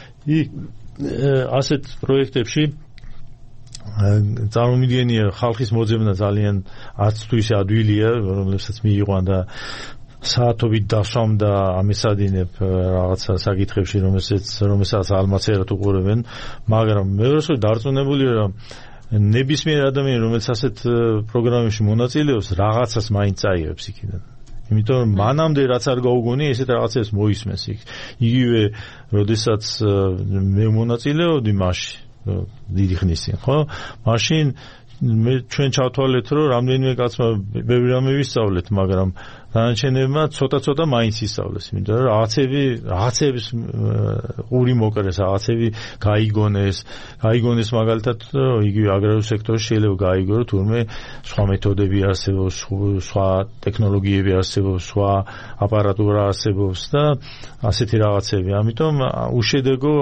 ასეთ პროექტებში წარმომიდგენია ხალხის მოძებნა ძალიან არც თუ ისე ადვილია, რომლებსაც მიიყვან და საათობით დასვამ და ამესადინებ რაღაცა საკითხებში, რომელსაც ალმაცერად უყურებენ, მაგრამ მე ვარ დარწმუნებული, რომ ნებისმიერ ადამიანი, რომელიც ასეთ პროგრამებში მონაწილეობს, რაღაცას მაინც წაიღებს იქიდან. იმიტომ რომ მანამდე რაც არ გაუგონია, ესეთ რაღაცებს მოისმენს იქ. იგივე, როდესაც მე მონაწილეობდი მასში დიდი ხნის წინ, ხო? მაშინ ჩვენ ჩავთვალეთ, რომ რამდენიმე კაცმა ბევრი რამე ვისწავლეთ, მაგრამ დანარჩენებმა ცოტა მაინც ისწავლეს, იმიტომ რომ რაღაცების ყური მოკრეს, რაღაცები გაიგონეს მაგალითად, იგივე აგრარულ სექტორში შეიძლება გაიგო, რომ თურმე სხვა მეთოდები არსებობს, სხვა ტექნოლოგიები არსებობს, სხვა აპარატურა არსებობს და ასეთი რაღაცები. ამიტომ უშედეგო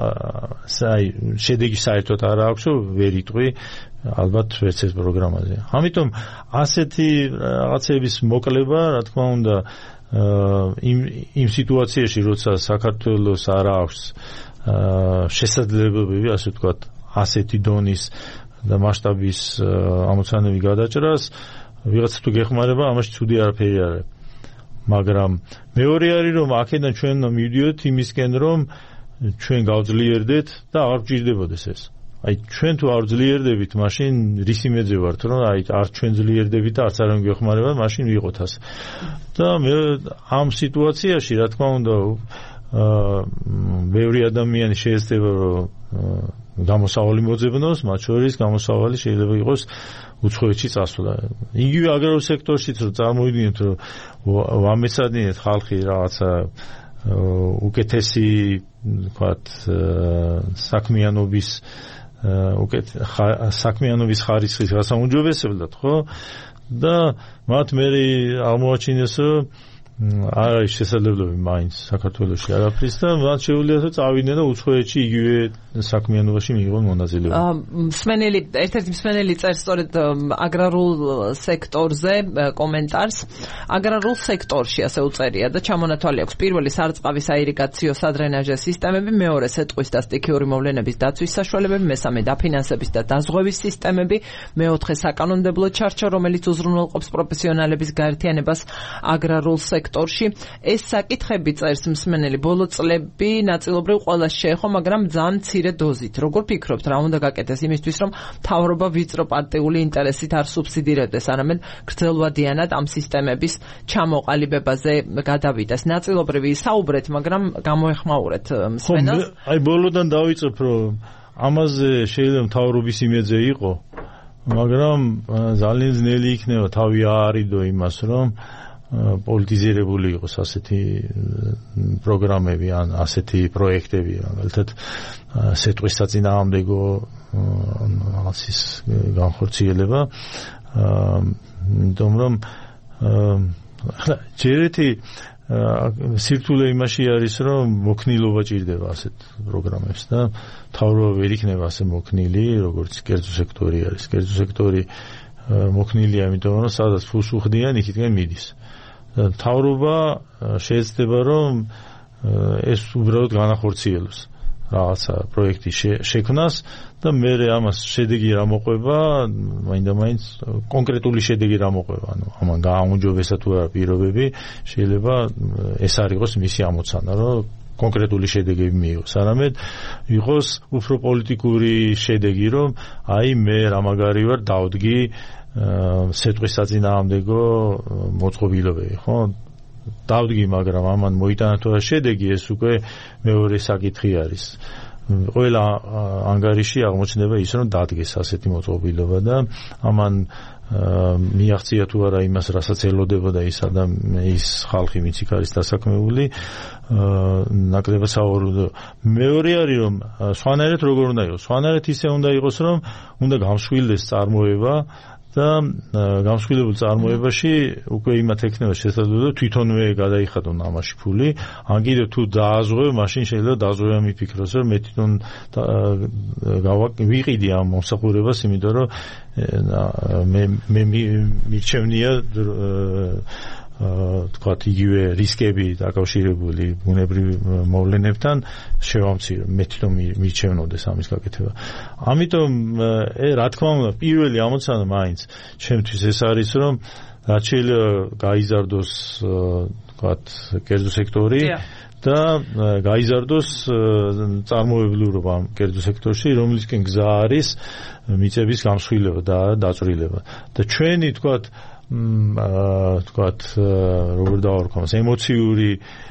შედეგი საერთოდ არ აქვს, ვერ იტყვი ალბათ ვერც ეს პროგრამაზე. ამიტომ ასეთი რაღაცების მოკლება, რა თქმა უნდა, იმ სიტუაციაში, როცა საქართველოს არ აქვს შესაძლებლობები, ასე ვთქვათ, ასეთი დონის და მასშტაბის ამოცანები გადაჭრას, ვიღაცა თუ გეხმარება, ამაში ცუდი არაფერი არ არის. მაგრამ მეორე არის, რომ აქედან ჩვენ მივიდიოთ იმისკენ, რომ ჩვენ გავძლიერდეთ და აღარ გვჭირდებოდეს ეს. აი ჩვენ თუ არ ძლიერდებით, მაშინ რისი მეძე ვართ, რომ აი არ ჩვენ ძლიერდებით და არც არ გვეხმარება, მაშინ ვიყოთ ასე. და მე ამ სიტუაციაში, რა თქმა უნდა, ბევრი ადამიანი შეეცდება, რომ გამოსავალი მოძებნოს, მათ შორის გამოსავალი შეიძლება იყოს უცხოეთში წასვლა. იგივე აგრარულ სექტორშიც რომ წარმოვიდგინოთ, რომ ვამეცადინეთ ხალხი რაღაცა უკეთესი, ვთქვათ, საქმიანობის ხარისხის გასაუმჯობესებლად, ხო? და მათ მე აღმოაჩინეს, რომ არ არის შესაძლებლობები მაინც საქართველოში არაფრის და მათ შეუძლიათ წავიდნენ და უცხოეთში იგივე საქმიანობაში მიიღონ მონაწილეობა. ერთ-ერთი მსმენელი წერს სწორედ აგრარულ სექტორზე კომენტარს. აგრარულ სექტორში ასე უწერია და ჩამონათვალი აქვს პირველი სარწყავის საირიგაციო სადრენაჟე სისტემები, მეორე სეტყვის და სტიქიური მოვლენების დაცვის საშუალებები, მესამე დაფინანსების და დაზღვევის სისტემები, მეოთხე საკანონმდებლო ჩარჩო, რომელიც უზრუნველყოფს პროფესიონალების გაერთიანებას აგრარულ სექტორში. ეს საკითხები წერს მსმენელი ბოლო წლები ნაწილობრივ ყველას შეეხო, მაგრამ ძალიან მცირე დოზით. როგორ ფიქრობთ, რა უნდა გაკეთდეს იმისთვის, რომ მთავრობა ვიწრო პარტიული ინტერესით არ სუბსიდირებდეს, არამედ გრძელვადიანად ამ სისტემების ჩამოყალიბებაზე გადავიდეს? ნაწილობრივ საუბრეთ, მაგრამ გამოეხმაურეთ მსმენელს. აი ბოლოდან დავიწყებ, რომ ამაზე შეიძლება მთავრობის იმედზე იყო, მაგრამ ძალიან ძნელი იქნება თავი აარიდო იმას, რომ პოლიტიზირებული იყოს ასეთი პროგრამები ან ასეთი პროექტები, მაგალითად სეტყვის საწინააღმდეგო რაღაცის განხორციელება, იმიტომ რომ ჯერეთი სირთულე იმაში არის, რომ მოქნილობა ჭირდება ასეთ პროგრამებს და მთავრობა ვერ იქნება ასე მოქნილი, როგორც კერძო სექტორი არის. კერძო სექტორი მოქნილია, იმიტომ რომ სადაც ფულს უხდიან, იქიდან მიდის. მთავრობა შეეცდება, რომ ეს უბრალოდ განახორციელოს რაღაცა პროექტის შექმნას და მე ამას შედეგი რა მოყვება, მაინდა-მაინც კონკრეტული შედეგი რა მოყვება, ანუ ამან გააუმჯობესა თუ არა პირობები, შეიძლება ეს არ იყოს მისი ამოცანა, რომ კონკრეტული შედეგები მიიღოს, არამედ იყოს უფრო პოლიტიკური შედეგი, რომ აი მე რა მაგარი ვარ, დავდგი სეტყვის საწინააღმდეგო მოწყობილობები, ხო? დავდგი, მაგრამ ამან მოიტანა თუ არა შედეგი, ეს უკვე მეორე საკითხი არის. ყველა ანგარიში აღმოჩნდება ის რომ დადგეს ასეთი მოწყობილობა და ამან მიაღწია თუ არა იმას რასაც ელოდებოდა ის ხალხი ვინც იქ არის დასაქმებული ნაკლებად საუბრობ. მეორე არის რომ სხვანაირად როგორ უნდა იყოს, სხვანაირად ისე უნდა იყოს რომ უნდა გამსხვილდეს წარმოება და გამსხვილებულ წარმოებაში უკვე იმათ ექნება შესაძლებლობა თვითონვე გადაიხადონ ამაში ფული. ან კიდევ თუ დააზღვევ, მაშინ შეიძლება დააზღვევა მიფიქროს რომ მე თვითონ ვიყიდი ამ მომსახურებას, იმიტომ რომ მე მირჩევნია თქვათ იგივე რისკები დაკავშირებული ბუნებრივ მოვლენებთან შევამცირე, მე თვითონ მირჩევნოდეს ამის გაკეთება. ამიტომ რა თქმა უნდა პირველი ამოცანა მაინც ჩემთვის ეს არის რომ რაც შეიძლება გაიზარდოს თქვათ კერძო სექტორი და გაიზარდოს წარმოებლურობა ამ კერძო სექტორში, რომლისკენ გზა არის მიწების გამსხვილება და დაწვრილება. და ჩვენი თქვათ როგორ დავარქვამს ემოციური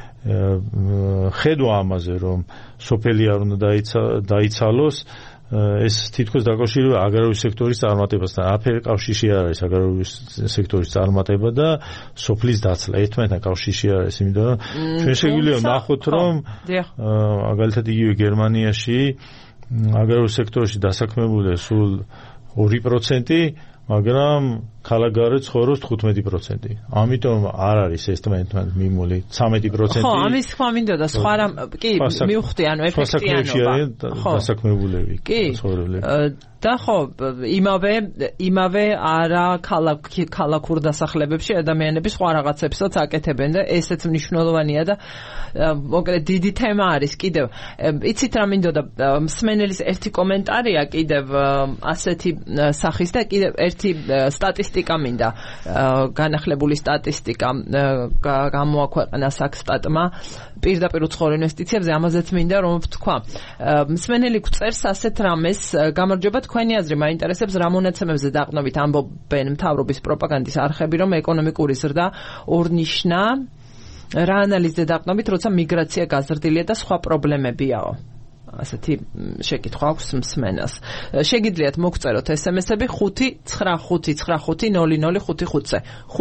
ხედვა ამაზე რომ სოფელი არ უნდა დაიცალოს ეს თითქოს დაკავშირებულია აგრარული სექტორის წარმატებასთან. აფერი კავშირში არ არის აგრარული სექტორის წარმატება და სოფლის დაცლა ერთმანეთთან კავშირში არ არის, იმიტომ რომ ჩვენ შეგვიძლია ვნახოთ რომ მაგალითად იგივე გერმანიაში აგრარულ სექტორში დასაქმებულია სულ 2%, მაგრამ ქალაქგარეთ ცხოვრობს 15%. ამიტომ არ არის ერთმანეთთან მიმული 13%. ხო, ამის თქვა მინდოდა სხვა რამ კი მივხვდი, ანუ ეფექტიანობა. დასაქმებულები ცხოვრებლები. და ხო, იმავე არა ქალაქურ დასახლებებში ადამიანები სხვა რაღაცებსაც აკეთებენ და ესეც მნიშვნელოვანია და მოკლედ დიდი თემა არის კიდევ. იცით რა მინდოდა მსმენელის ერთი კომენტარია კიდევ ასეთი სახის და კიდევ ერთი სტატისტიკა მინდა განახლებული სტატისტიკა გამოაქვეყნა საქსტატმა პირდაპირ უცხოურ ინვესტიციებზე, ამაზეც მინდა რომ ვთქვა. მსმენელი გვწერს ასეთ რამეს, გამარჯობა, თქვენი აზრი მაინტერესებს, რა მონაცემებზე დაყნობით ამბობენ მთავრობის პროპაგანდის არხები, რომ ეკონომიკური ზრდა ორნიშნა, რა ანალიზზე დაყნობით, როცა მიგრაცია გაზრდილია და სხვა პრობლემებიაო. ასეთი შეკითხვა აქვს მსმენელს. შეგიძლიათ მოგწეროთ SMS-ები 595500555-ზე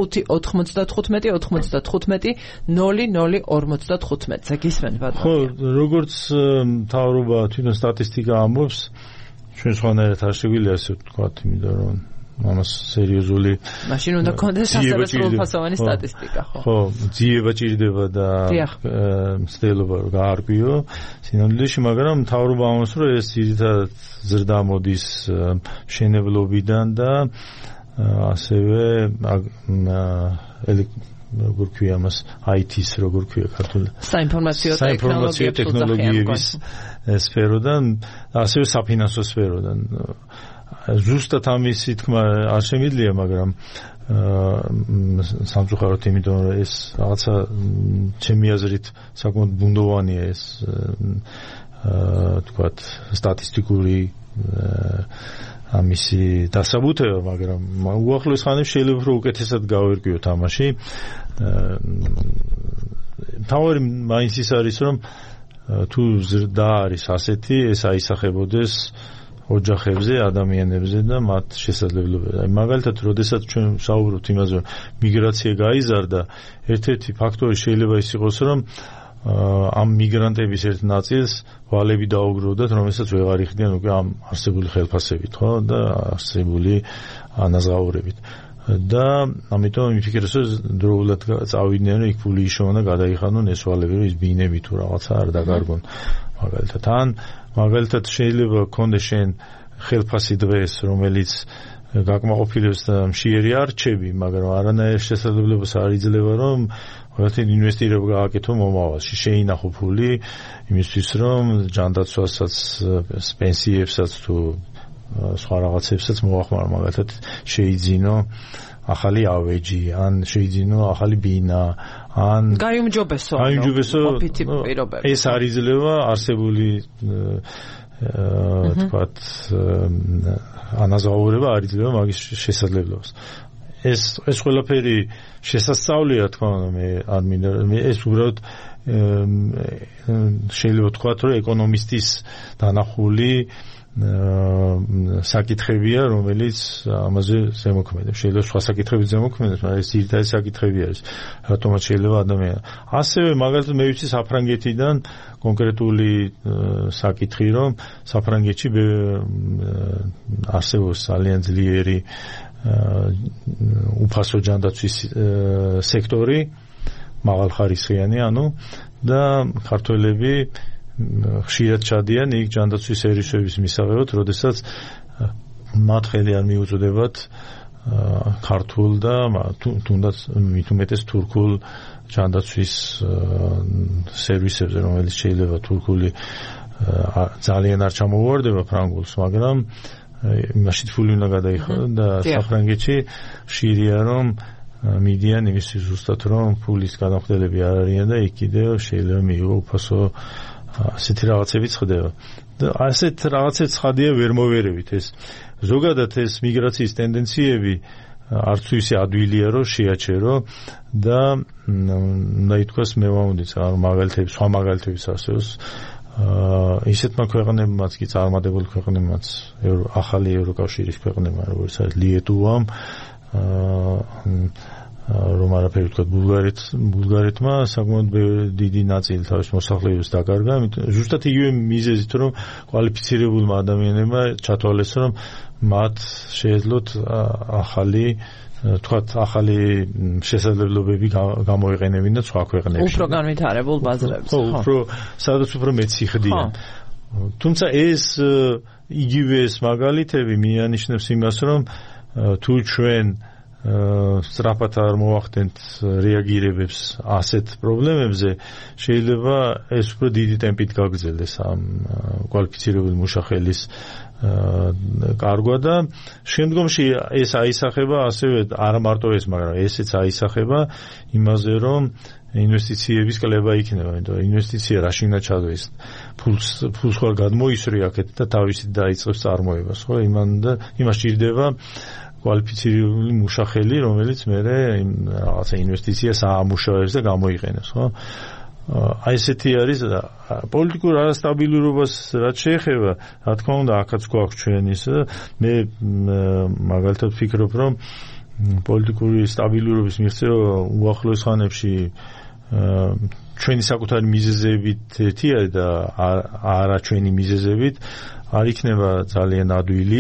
595-95-00-55-ზე გისმენთ ბატონო. ხო, როგორც მთავრობა თვითონ სტატისტიკა ამბობს, ჩვენ სხვანაირად არ შეგვიძლია ასე ვთქვათ, იმიტომ რომ ამას სერიოზული მაშინ უნდა კონდეს ასევე სრულფასოვანი სტატისტიკა, ხო? ხო, ძიება ჭირდება და მცდელობა გაარკვიო სინამდვილეში, მაგრამ მთავრობა ამბობს, რომ ეს ძირითადად ზრდა მოდის მშენებლობიდან და ასევე როგორ ქვია ამას IT-ს როგორ ქვია ქართულად საინფორმაციო ტექნოლოგიების სფეროდან, ასევე საფინანსო სფეროდან. ზუსტად ამისი თქმა არ შემიძლია, მაგრამ სამწუხაროდ იმიტომ რომ ეს რაღაცა ჩემი აზრით საკმაოდ ბუნდოვანია ეს თქვათ სტატისტიკური ამისი დასაბუთება, მაგრამ უახლოეს ხანებში შეიძლება უფრო უკეთესად გავერკვიოთ ამაში. თავი მაინც ის არის რომ თუ ზრდა არის ასეთი, ეს აისახებოდეს ოჯახებზე, ადამიანებზე და მათ შესაძლებლობებზე. მაგალითად, როდესაც ჩვენ საუბრობთ იმაზე, რომ მიგრაცია გაიზარდა, ერთ-ერთი ფაქტორი შეიძლება ის იყოს, რომ ამ მიგრანტების ერთ ნაწილს ვალები დაუგროვდათ, რომელსაც ვეღარ იხდიან უკვე ამ არსებული ხელფასებით, ხო, და არსებული ანაზღაურებით. და ამიტომ მიფიქრეს, რომ დროულად წავიდნენ, რომ იქ ფული იშოვონ და გადაიხადონ ეს ვალები, რომ ის ბინები თუ რაღაცა არ დაგარგონ. მაგალითად, ან მაგალითად შეიძლება გქონდეს შენ ხელფასი დღეს, რომელიც გაკმაყოფილებს და მშიერი არჩევი, მაგრამ არანაირ შესაძლებლობას არ იძლევა, რომ მაგალითად ინვესტირება გააკეთო მომავალში, შეინახო ფული იმისთვის, რომ ჯანდაცვასაც, პენსიებსაც თუ სხვა რაღაცებსაც მოახმარო, მაგალითად შეიძინო ახალი ავეჯი, ან შეიძინო ახალი ბინა, ან გაიუმჯობესო ეს არ იძლევა არსებული თქვათ ანაზღაურება არ იძლევა მაგის შესაძლებლობას. ეს ყველაფერი შესასწავლია თქო მე არ მინდა ეს უბრალოდ შეიძლება ვთქვათ რომ ეკონომისტის დანახული საკითხებია რომელიც ამაზე ზემოქმედებს შეიძლება სხვა საკითხებიც ზემოქმედებს მაგრამ ეს ძირითადი საკითხები არის რატომაც შეიძლება ადამიანი ასევე მაგალითად მე ვიცი საფრანგეთიდან კონკრეტული საკითხი რომ საფრანგეთში არსებობს ძალიან ძლიერი უფასო ჯანდაცვის სექტორი მაღალხარისხიანი ანუ და ქართველები ხშირად ჩადიან იქ ჯანდაცვის სერვისების მისაღებად, როდესაც მათ ხელი არ მიუწოდებათ ქართულ და თუნდაც მით უმეტეს თურქულ ჯანდაცვის სერვისებზე, რომელიც შეიძლება თურქული ძალიან არ ჩამოუვარდება ფრანგულს, მაგრამ იმაში ფული უნდა გადაიხადოს და საფრანგეთში ხშირია რომ მიდიან იმისთვის ზუსტად რომ ფულის გადამხდელები არ არიან და იქ კიდევ შეიძლება მიიღო უფასო ასეთი რაღაცებიც ხდება და ასეთ რაღაცებს ხადია ვერ მოვერევით ეს ზოგადად ეს მიგრაციის ტენდენციები არც ისე ადვილია რომ შეაჩერო და უნდა ითქვას მე ვამოდით მაგალითები სხვა მაგალითებიც არსებობს ისეთმა ქვეყნებმაც კი წარმატებული ქვეყნებმაც ახალი ევროკავშირის ქვეყნებმა როგორც არის ლიეტუვამ რომ არაფერი ვთქვათ ბულგარეთმა საკმაოდ დიდი ნაწილი თავის მოსახლეობის დაკარგა ზუსტად იგივე მიზეზით რომ კვალიფიცირებულმა ადამიანებმა ჩათვალეს რომ მათ შეეძლოთ ახალი შესაძლებლობები გამოიყენებინ და სხვა ქვეყნებში უფრო განვითარებულ ბაზრებს ხო სადაც უფრო მეცი ხდიან თუმცა ეს იგივე ეს მაგალითები მიანიშნებს იმას რომ თუ ჩვენ სწრაფად არ მოვახდენთ რეაგირებებს ასეთ პრობლემებზე შეიძლება ეს უფრო დიდი ტემპით გაგრძელდეს ამ კვალიფიცირებული მუშახელის კარგვა და შემდგომში ეს აისახება ასევე არა მარტო ეს მაგრამ ესეც აისახება იმაზე რომ ინვესტიციების კლება იქნება იმიტომ ინვესტიცია რაში უნდა ჩადოს ფულს ხარ გადმოისვრი აქეთ და თავისით დაიწყებს წარმოებას ხო იმას ჭირდება კვალიფიცირებული მუშახელი რომელიც მერე რაღაცა ინვესტიციას აამუშავებს და გამოიყენებს ხო აი ესეთი არის პოლიტიკურ არასტაბილურობას რაც შეეხება რა თქმა უნდა აქაც გვაქვს ჩვენ ის მე მაგალითად ვფიქრობ რომ პოლიტიკური სტაბილურობის მიღწევა უახლოეს ხანებში ჩვენი საკუთარი მიზეზებით ერთი არის და არა ჩვენი მიზეზებით არ იქნება ძალიან ადვილი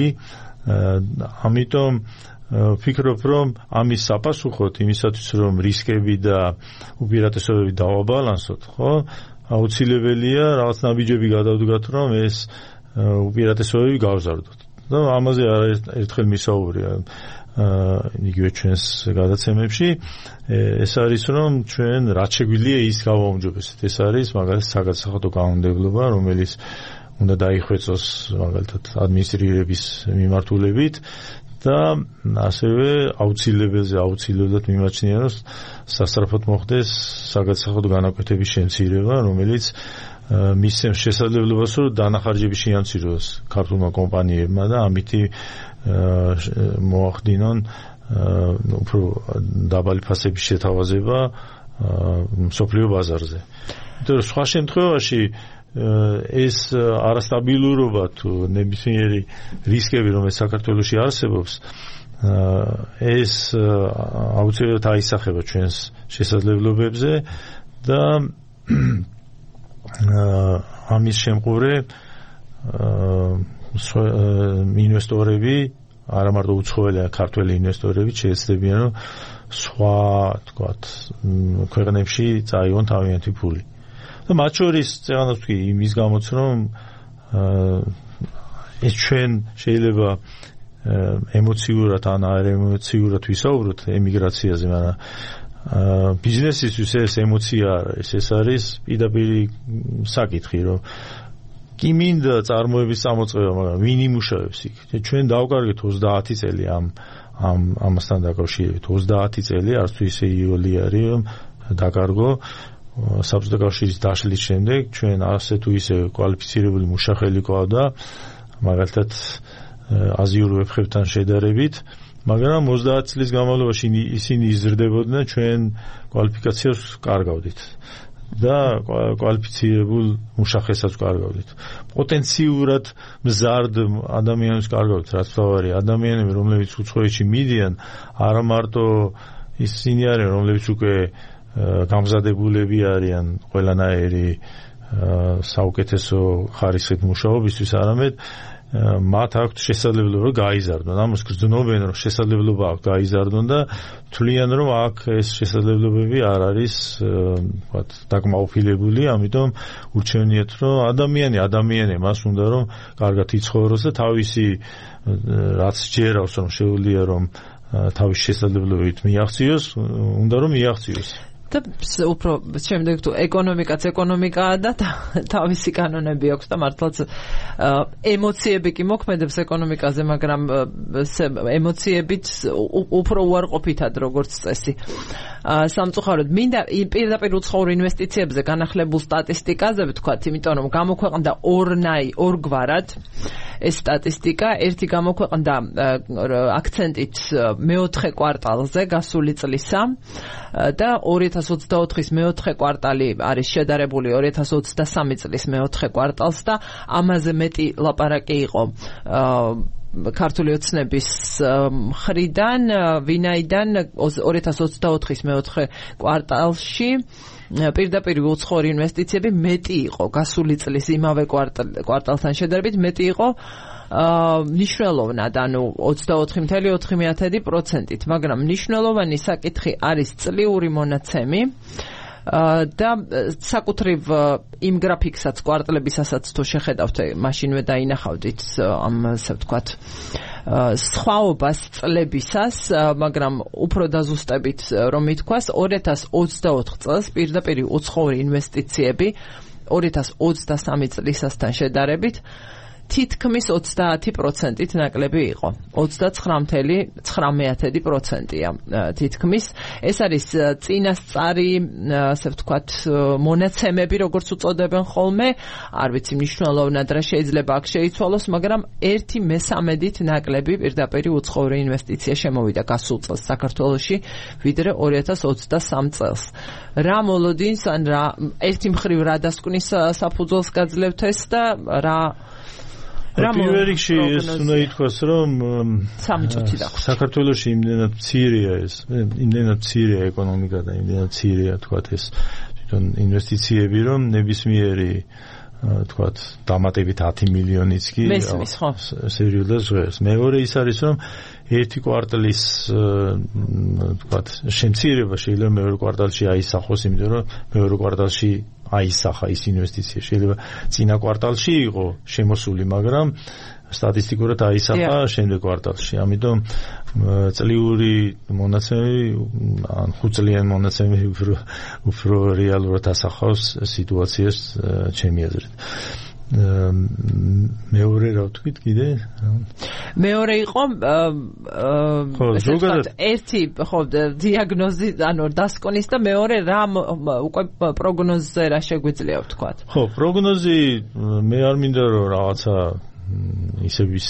ამიტომ ვფიქრობ რომ ამის საპასუხოდ იმისათვის რომ რისკები და უპირატესობები დავაბალანსოთ ხო აუცილებელია რაღაც ნაბიჯები გადავდგათ რომ ეს უპირატესობები გავზარდოთ და ამაზე ერთხელ მისაუბრია იგივე ჩვენს გადაცემებში ეს არის რომ ჩვენ რაც შეგვიძლია ის გავაუმჯობესოთ ეს არის მაგალითად საგადასახადო კანონმდებლობა რომელიც უნდა დაიხვეწოს მაგალითად ადმინისტრირების მიმართულებით და ასევე აუცილებლად მიმაჩნია რომ სასწრაფოდ მოხდეს საგადასახადო განაკვეთების შემცირება რომელიც მისცემს შესაძლებლობას რომ დანახარჯები შეამციროს ქართულმა კომპანიებმა და ამითი მოახდინონ უფრო დაბალი ფასების შეთავაზება მსოფლიო ბაზარზე. იმიტომ რომ სხვა შემთხვევაში ეს არასტაბილურობა თუ ნებისმიერი რისკები რომელიც საქართველოში არსებობს ეს აუცილებლად აისახება ჩვენს შესაძლებლობებზე და ამის შემყურე ინვესტორები არა მარტო უცხოელი ქართველი ინვესტორები შეეცდებიან რომ სხვა თქვათ ქვეყნებში წაიღონ თავიანთი ფული და მათ შორის წეგანაც ვთქვი იმის გამოც რომ ეს ჩვენ შეიძლება ემოციურად ან არ ემოციურად ვისაუბროთ ემიგრაციაზე მაგრამ ბიზნესისთვის ეს ემოცია ეს არის პირდაპირი საკითხი რომ კი მინდა წარმოების წამოწყება მაგრამ ვინ იმუშავებს იქ ჩვენ დავკარგეთ 30 წელი ამასთან დაკავშირებით 30 წელი არც თუ ისე იოლი არის რომ დაკარგო საბჭოთა კავშირის დაშლის შემდეგ ჩვენ ასე თუ ისე კვალიფიცირებული მუშახელი ყავდა მაგალითად აზიურ ვებხებთან შედარებით მაგრამ 30 წლის განმავლობაში ისინი იზრდებოდნენ, ჩვენ კვალიფიკაციას კარგავდით და კვალიფიცირებულ მუშახესაც კარგავდით. პოტენციურად მზარდ ადამიანებს კარგავდით, რაც თავარი ადამიანები, რომლებიც უცხოეთში მიდიან, არა მარტო ისინი არიან, რომლებიც უკვე გამზადებულები არიან ყველანაირი საუკეთესო ხარისხით მუშაობისთვის, არამედ მათ აქვთ შესაძლებლობა გაიზარდონ. ამას გრძნობენ, რომ შესაძლებლობა აქვთ გაიზარდონ და თვლიან, რომ აქ ეს შესაძლებლობები არ არის დაკმაყოფილებული, ამიტომ ურჩევნიათ, რომ ადამიანი მას უნდა რომ კარგად იცხოვროს და თავისი რაც ჯერავს, რომ შეუძლია რომ თავის შესაძლებლობებით მიაღწიოს, უნდა რომ მიაღწიოს. და უფრო შემდეგ თუ ეკონომიკაა და თავისი კანონები აქვს და მართლაც ემოციები კი მოქმედებს ეკონომიკაზე, მაგრამ ემოციებით უფრო უარყოფითად როგორც წესი. სამწუხაროდ მინდა პირდაპირ უცხოურ ინვესტიციებზე განახლებულ სტატისტიკაზე ვთქვათ, იმიტომ რომ გამოქვეყნდა ორგვარად ეს სტატისტიკა. ერთი გამოქვეყნდა აქცენტით მეოთხე კვარტალზე გასული წლისა და 2024-ის მეოთხე კვარტალი არის შედარებული 2023 წლის მეოთხე კვარტალს და ამაზე მეტი ლაპარაკი იყო ქართული ოცნების მხრიდან, ვინაიდან 2024-ის მეოთხე კვარტალში პირდაპირ უცხოური ინვესტიციები მეტი იყო გასული წლის იმავე კვარტალთან შედარებით, მეტი იყო მნიშვნელოვნად, ანუ 24.4%-ით, მაგრამ მნიშვნელოვანი საკითხი არის წლიური მონაცემი და საკუთრივ იმ გრაფიკსაც კვარტლებისასაც თუ შეხედავთ, მაშინვე დაინახავდით ამ ასე ვთქვათ სხვაობას წლებისას, მაგრამ უფრო დაზუსტებით რომ ითქვას, 2024 წელს პირდაპირ უცხოური ინვესტიციები 2023 წლისასთან შედარებით თითქმის 30%-ით ნაკლები იყო. 29.9%-ია თითქმის. ეს არის წინასწარი, ასე ვთქვათ, მონაცემები, როგორც უწოდებენ ხოლმე. არ ვიცი მნიშვნელოვნად რა შეიძლება აქ შეიცვალოს, მაგრამ 1/13-ით ნაკლები პირდაპირ უცხოური ინვესტიცია შემოვიდა გასულ წელს საქართველოში, ვიდრე 2023 წელს. რა მოლოდინს, ან რა ერთი მხრივ რა დასკვნის საფუძველს გაძლევთ ეს და რა პირველ რიგში ეს უნდა ითქვას, რომ საქართველოში იმდენად მცირეა ეკონომიკა და იმდენად მცირეა თქვათ ეს თვითონ ინვესტიციები, რომ ნებისმიერი თქვათ დამატებით 10 მილიონიც კი სერიოზულად ჟღერს. მეორე ის არის, რომ ერთი კვარტალის თქვათ შემცირება შეიძლება მეორე კვარტალში აისახოს, იმიტომ რომ მეორე კვარტალში აისახა ის ინვესტიცია. შეიძლება წინა კვარტალში იყო შემოსული, მაგრამ სტატისტიკურად აისახა შემდეგ კვარტალში. ამიტომ წლიური მონაცემები, ან ხუთწლიანი მონაცემები უფრო რეალურად ასახავს სიტუაციას ჩემი აზრით. მეორე რა ვთქვით კიდე? მეორე იყო ერთი დიაგნოზი, ანუ დასკვნის და მეორე რა უკვე პროგნოზზე რა შეგვიძლია ვთქვათ. ხო, პროგნოზი მე არ მინდა რომ რაღაცა ისევ ის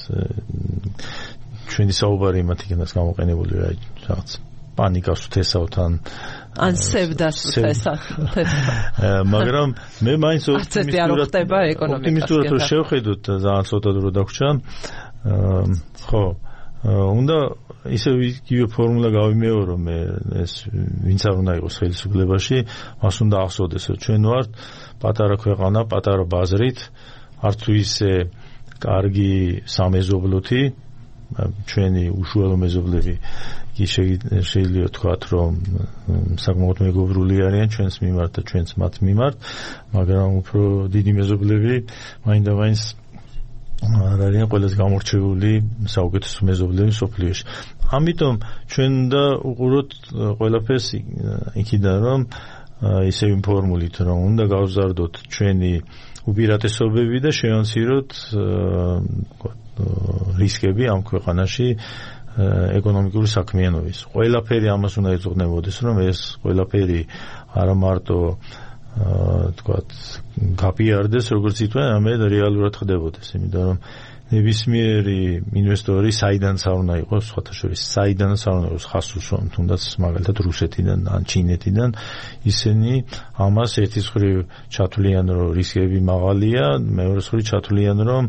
ჩვენი საუბარი იმათ იქნას გამოყენებული რაღაც პანიკას ვთესავთ ან სევდას ვთესავთ. მაგრამ მე მაინც ოპტიმისტურად რომ შევხედოთ, ძალიან ცოტა დრო დაგვრჩა. ხო, უნდა ისევ იგივე ფორმულა გავიმეორო მე, ეს ვინც არ უნდა იყოს ხელისუფლებაში, მას უნდა ახსოვდეს, რომ ჩვენ ვართ პატარა ქვეყანა, პატარა ბაზრით, არც თუ ისე კარგი სამეზობლოთი, ჩვენი უშუალო მეზობლები კი შეიძლება ვთქვათ, რომ საკმაოდ მეგობრული არიან ჩვენს მიმართ და ჩვენც მათ მიმართ, მაგრამ უფრო დიდი მეზობლები მაინდა-მაინც არ არიან ყველაზე გამორჩეული საუკეთესო მეზობლები მსოფლიოში. ამიტომ ჩვენ უნდა უყუროთ ყველაფერს იქიდან, რომ ისევ იმ ფორმულით, რომ უნდა გავზარდოთ ჩვენი უპირატესობები და შევამციროთ რისკები ამ ქვეყანაში ეკონომიკური საქმიანობის. ყველაფერი ამას უნდა ეძღვნებოდეს, რომ ეს ყველაფერი არა მარტო თქვათ გაპიარდეს, როგორც იტყვიან, არამედ რეალურად ხდებოდეს, იმიტომ რომ ნებისმიერი ინვესტორი საიდანაც არ უნდა იყოს, სხვათა შორის საიდანაც არ უნდა იყოს ხასუსონ, თუნდაც მაგალითად რუსეთიდან ან ჩინეთიდან, ისინი ამას ერთის მხრივ ჩათვლიან, რომ რისკები მაღალია, მეორეს მხრივ ჩათვლიან, რომ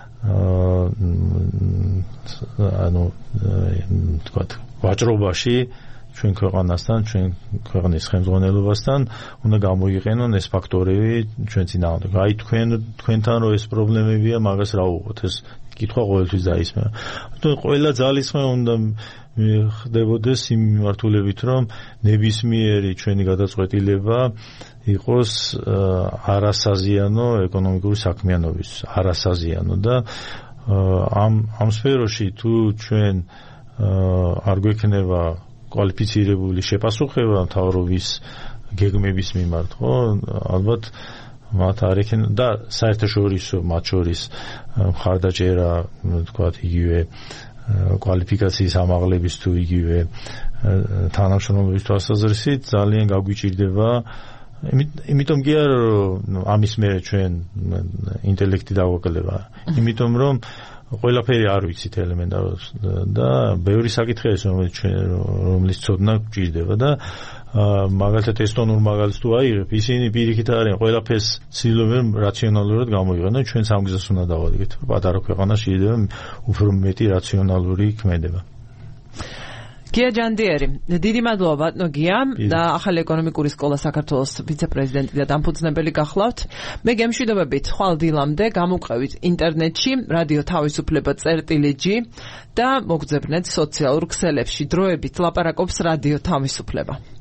თქვათ ვაჭრობაში ჩვენ ქვეყანასთან, ჩვენ ქვეყნის ხელმძღვანელობასთან უნდა გამოიყენონ ეს ფაქტორები ჩვენ წინააღმდეგ. აი თქვენთან რომ ეს პრობლემებია, მაგას რა უყოთ, ეს კითხვა ყოველთვის დაისმევა. ყველა ძალისხმე უნდა ხდებოდეს იმ მიმართულებით, რომ ნებისმიერი ჩვენი გადაწყვეტილება იყოს არასაზიანო ეკონომიკური საქმიანობის, არასაზიანო და ამ სფეროში თუ ჩვენ არ გვექნება კვალიფიცირებული შეპასუხება მთავრობის გეგმების მიმართ, ხო, ალბათ მათ არ ექნება და საერთაშორისო მათ შორის მხარდაჭერა, თქვათ, იგივე კვალიფიკაციის ამაღლების თუ იგივე თანამშრომლობის თვალსაზრისით ძალიან გაგვიჭირდება. იმიტომ კი არა რომ ამის მერე ჩვენ ინტელექტი დავაკლება, იმიტომ რომ ყველაფერი არ ვიცით ელემენტარულად და ბევრი საკითხია ის, რომლის ცოდნა გვჭირდება და მაგალითად ესტონურ მაგალითს თუ აიღებ, ისინი პირიქით არიან, ყველაფერს ცდილობენ რაციონალურად გამოიყენონ, ჩვენც ამ გზას უნდა დავალგეთ. პატარა ქვეყანა შეიძლება უფრო მეტი რაციონალური ქმედება. გია ჯანდიერი, დიდი მადლობა ბატონო გია და ახალი ეკონომიკური სკოლა საქართველოს ვიცე-პრეზიდენტი და დამფუძნებელი გახლავთ. მე გემშვიდობებით ხვალ დილამდე გამოვყევით ინტერნეტში რადიო თავისუფლება.g და მოგძებნეთ სოციალურ ქსელებში. დროებით ლაპარაკობს რადიო თავისუფლება.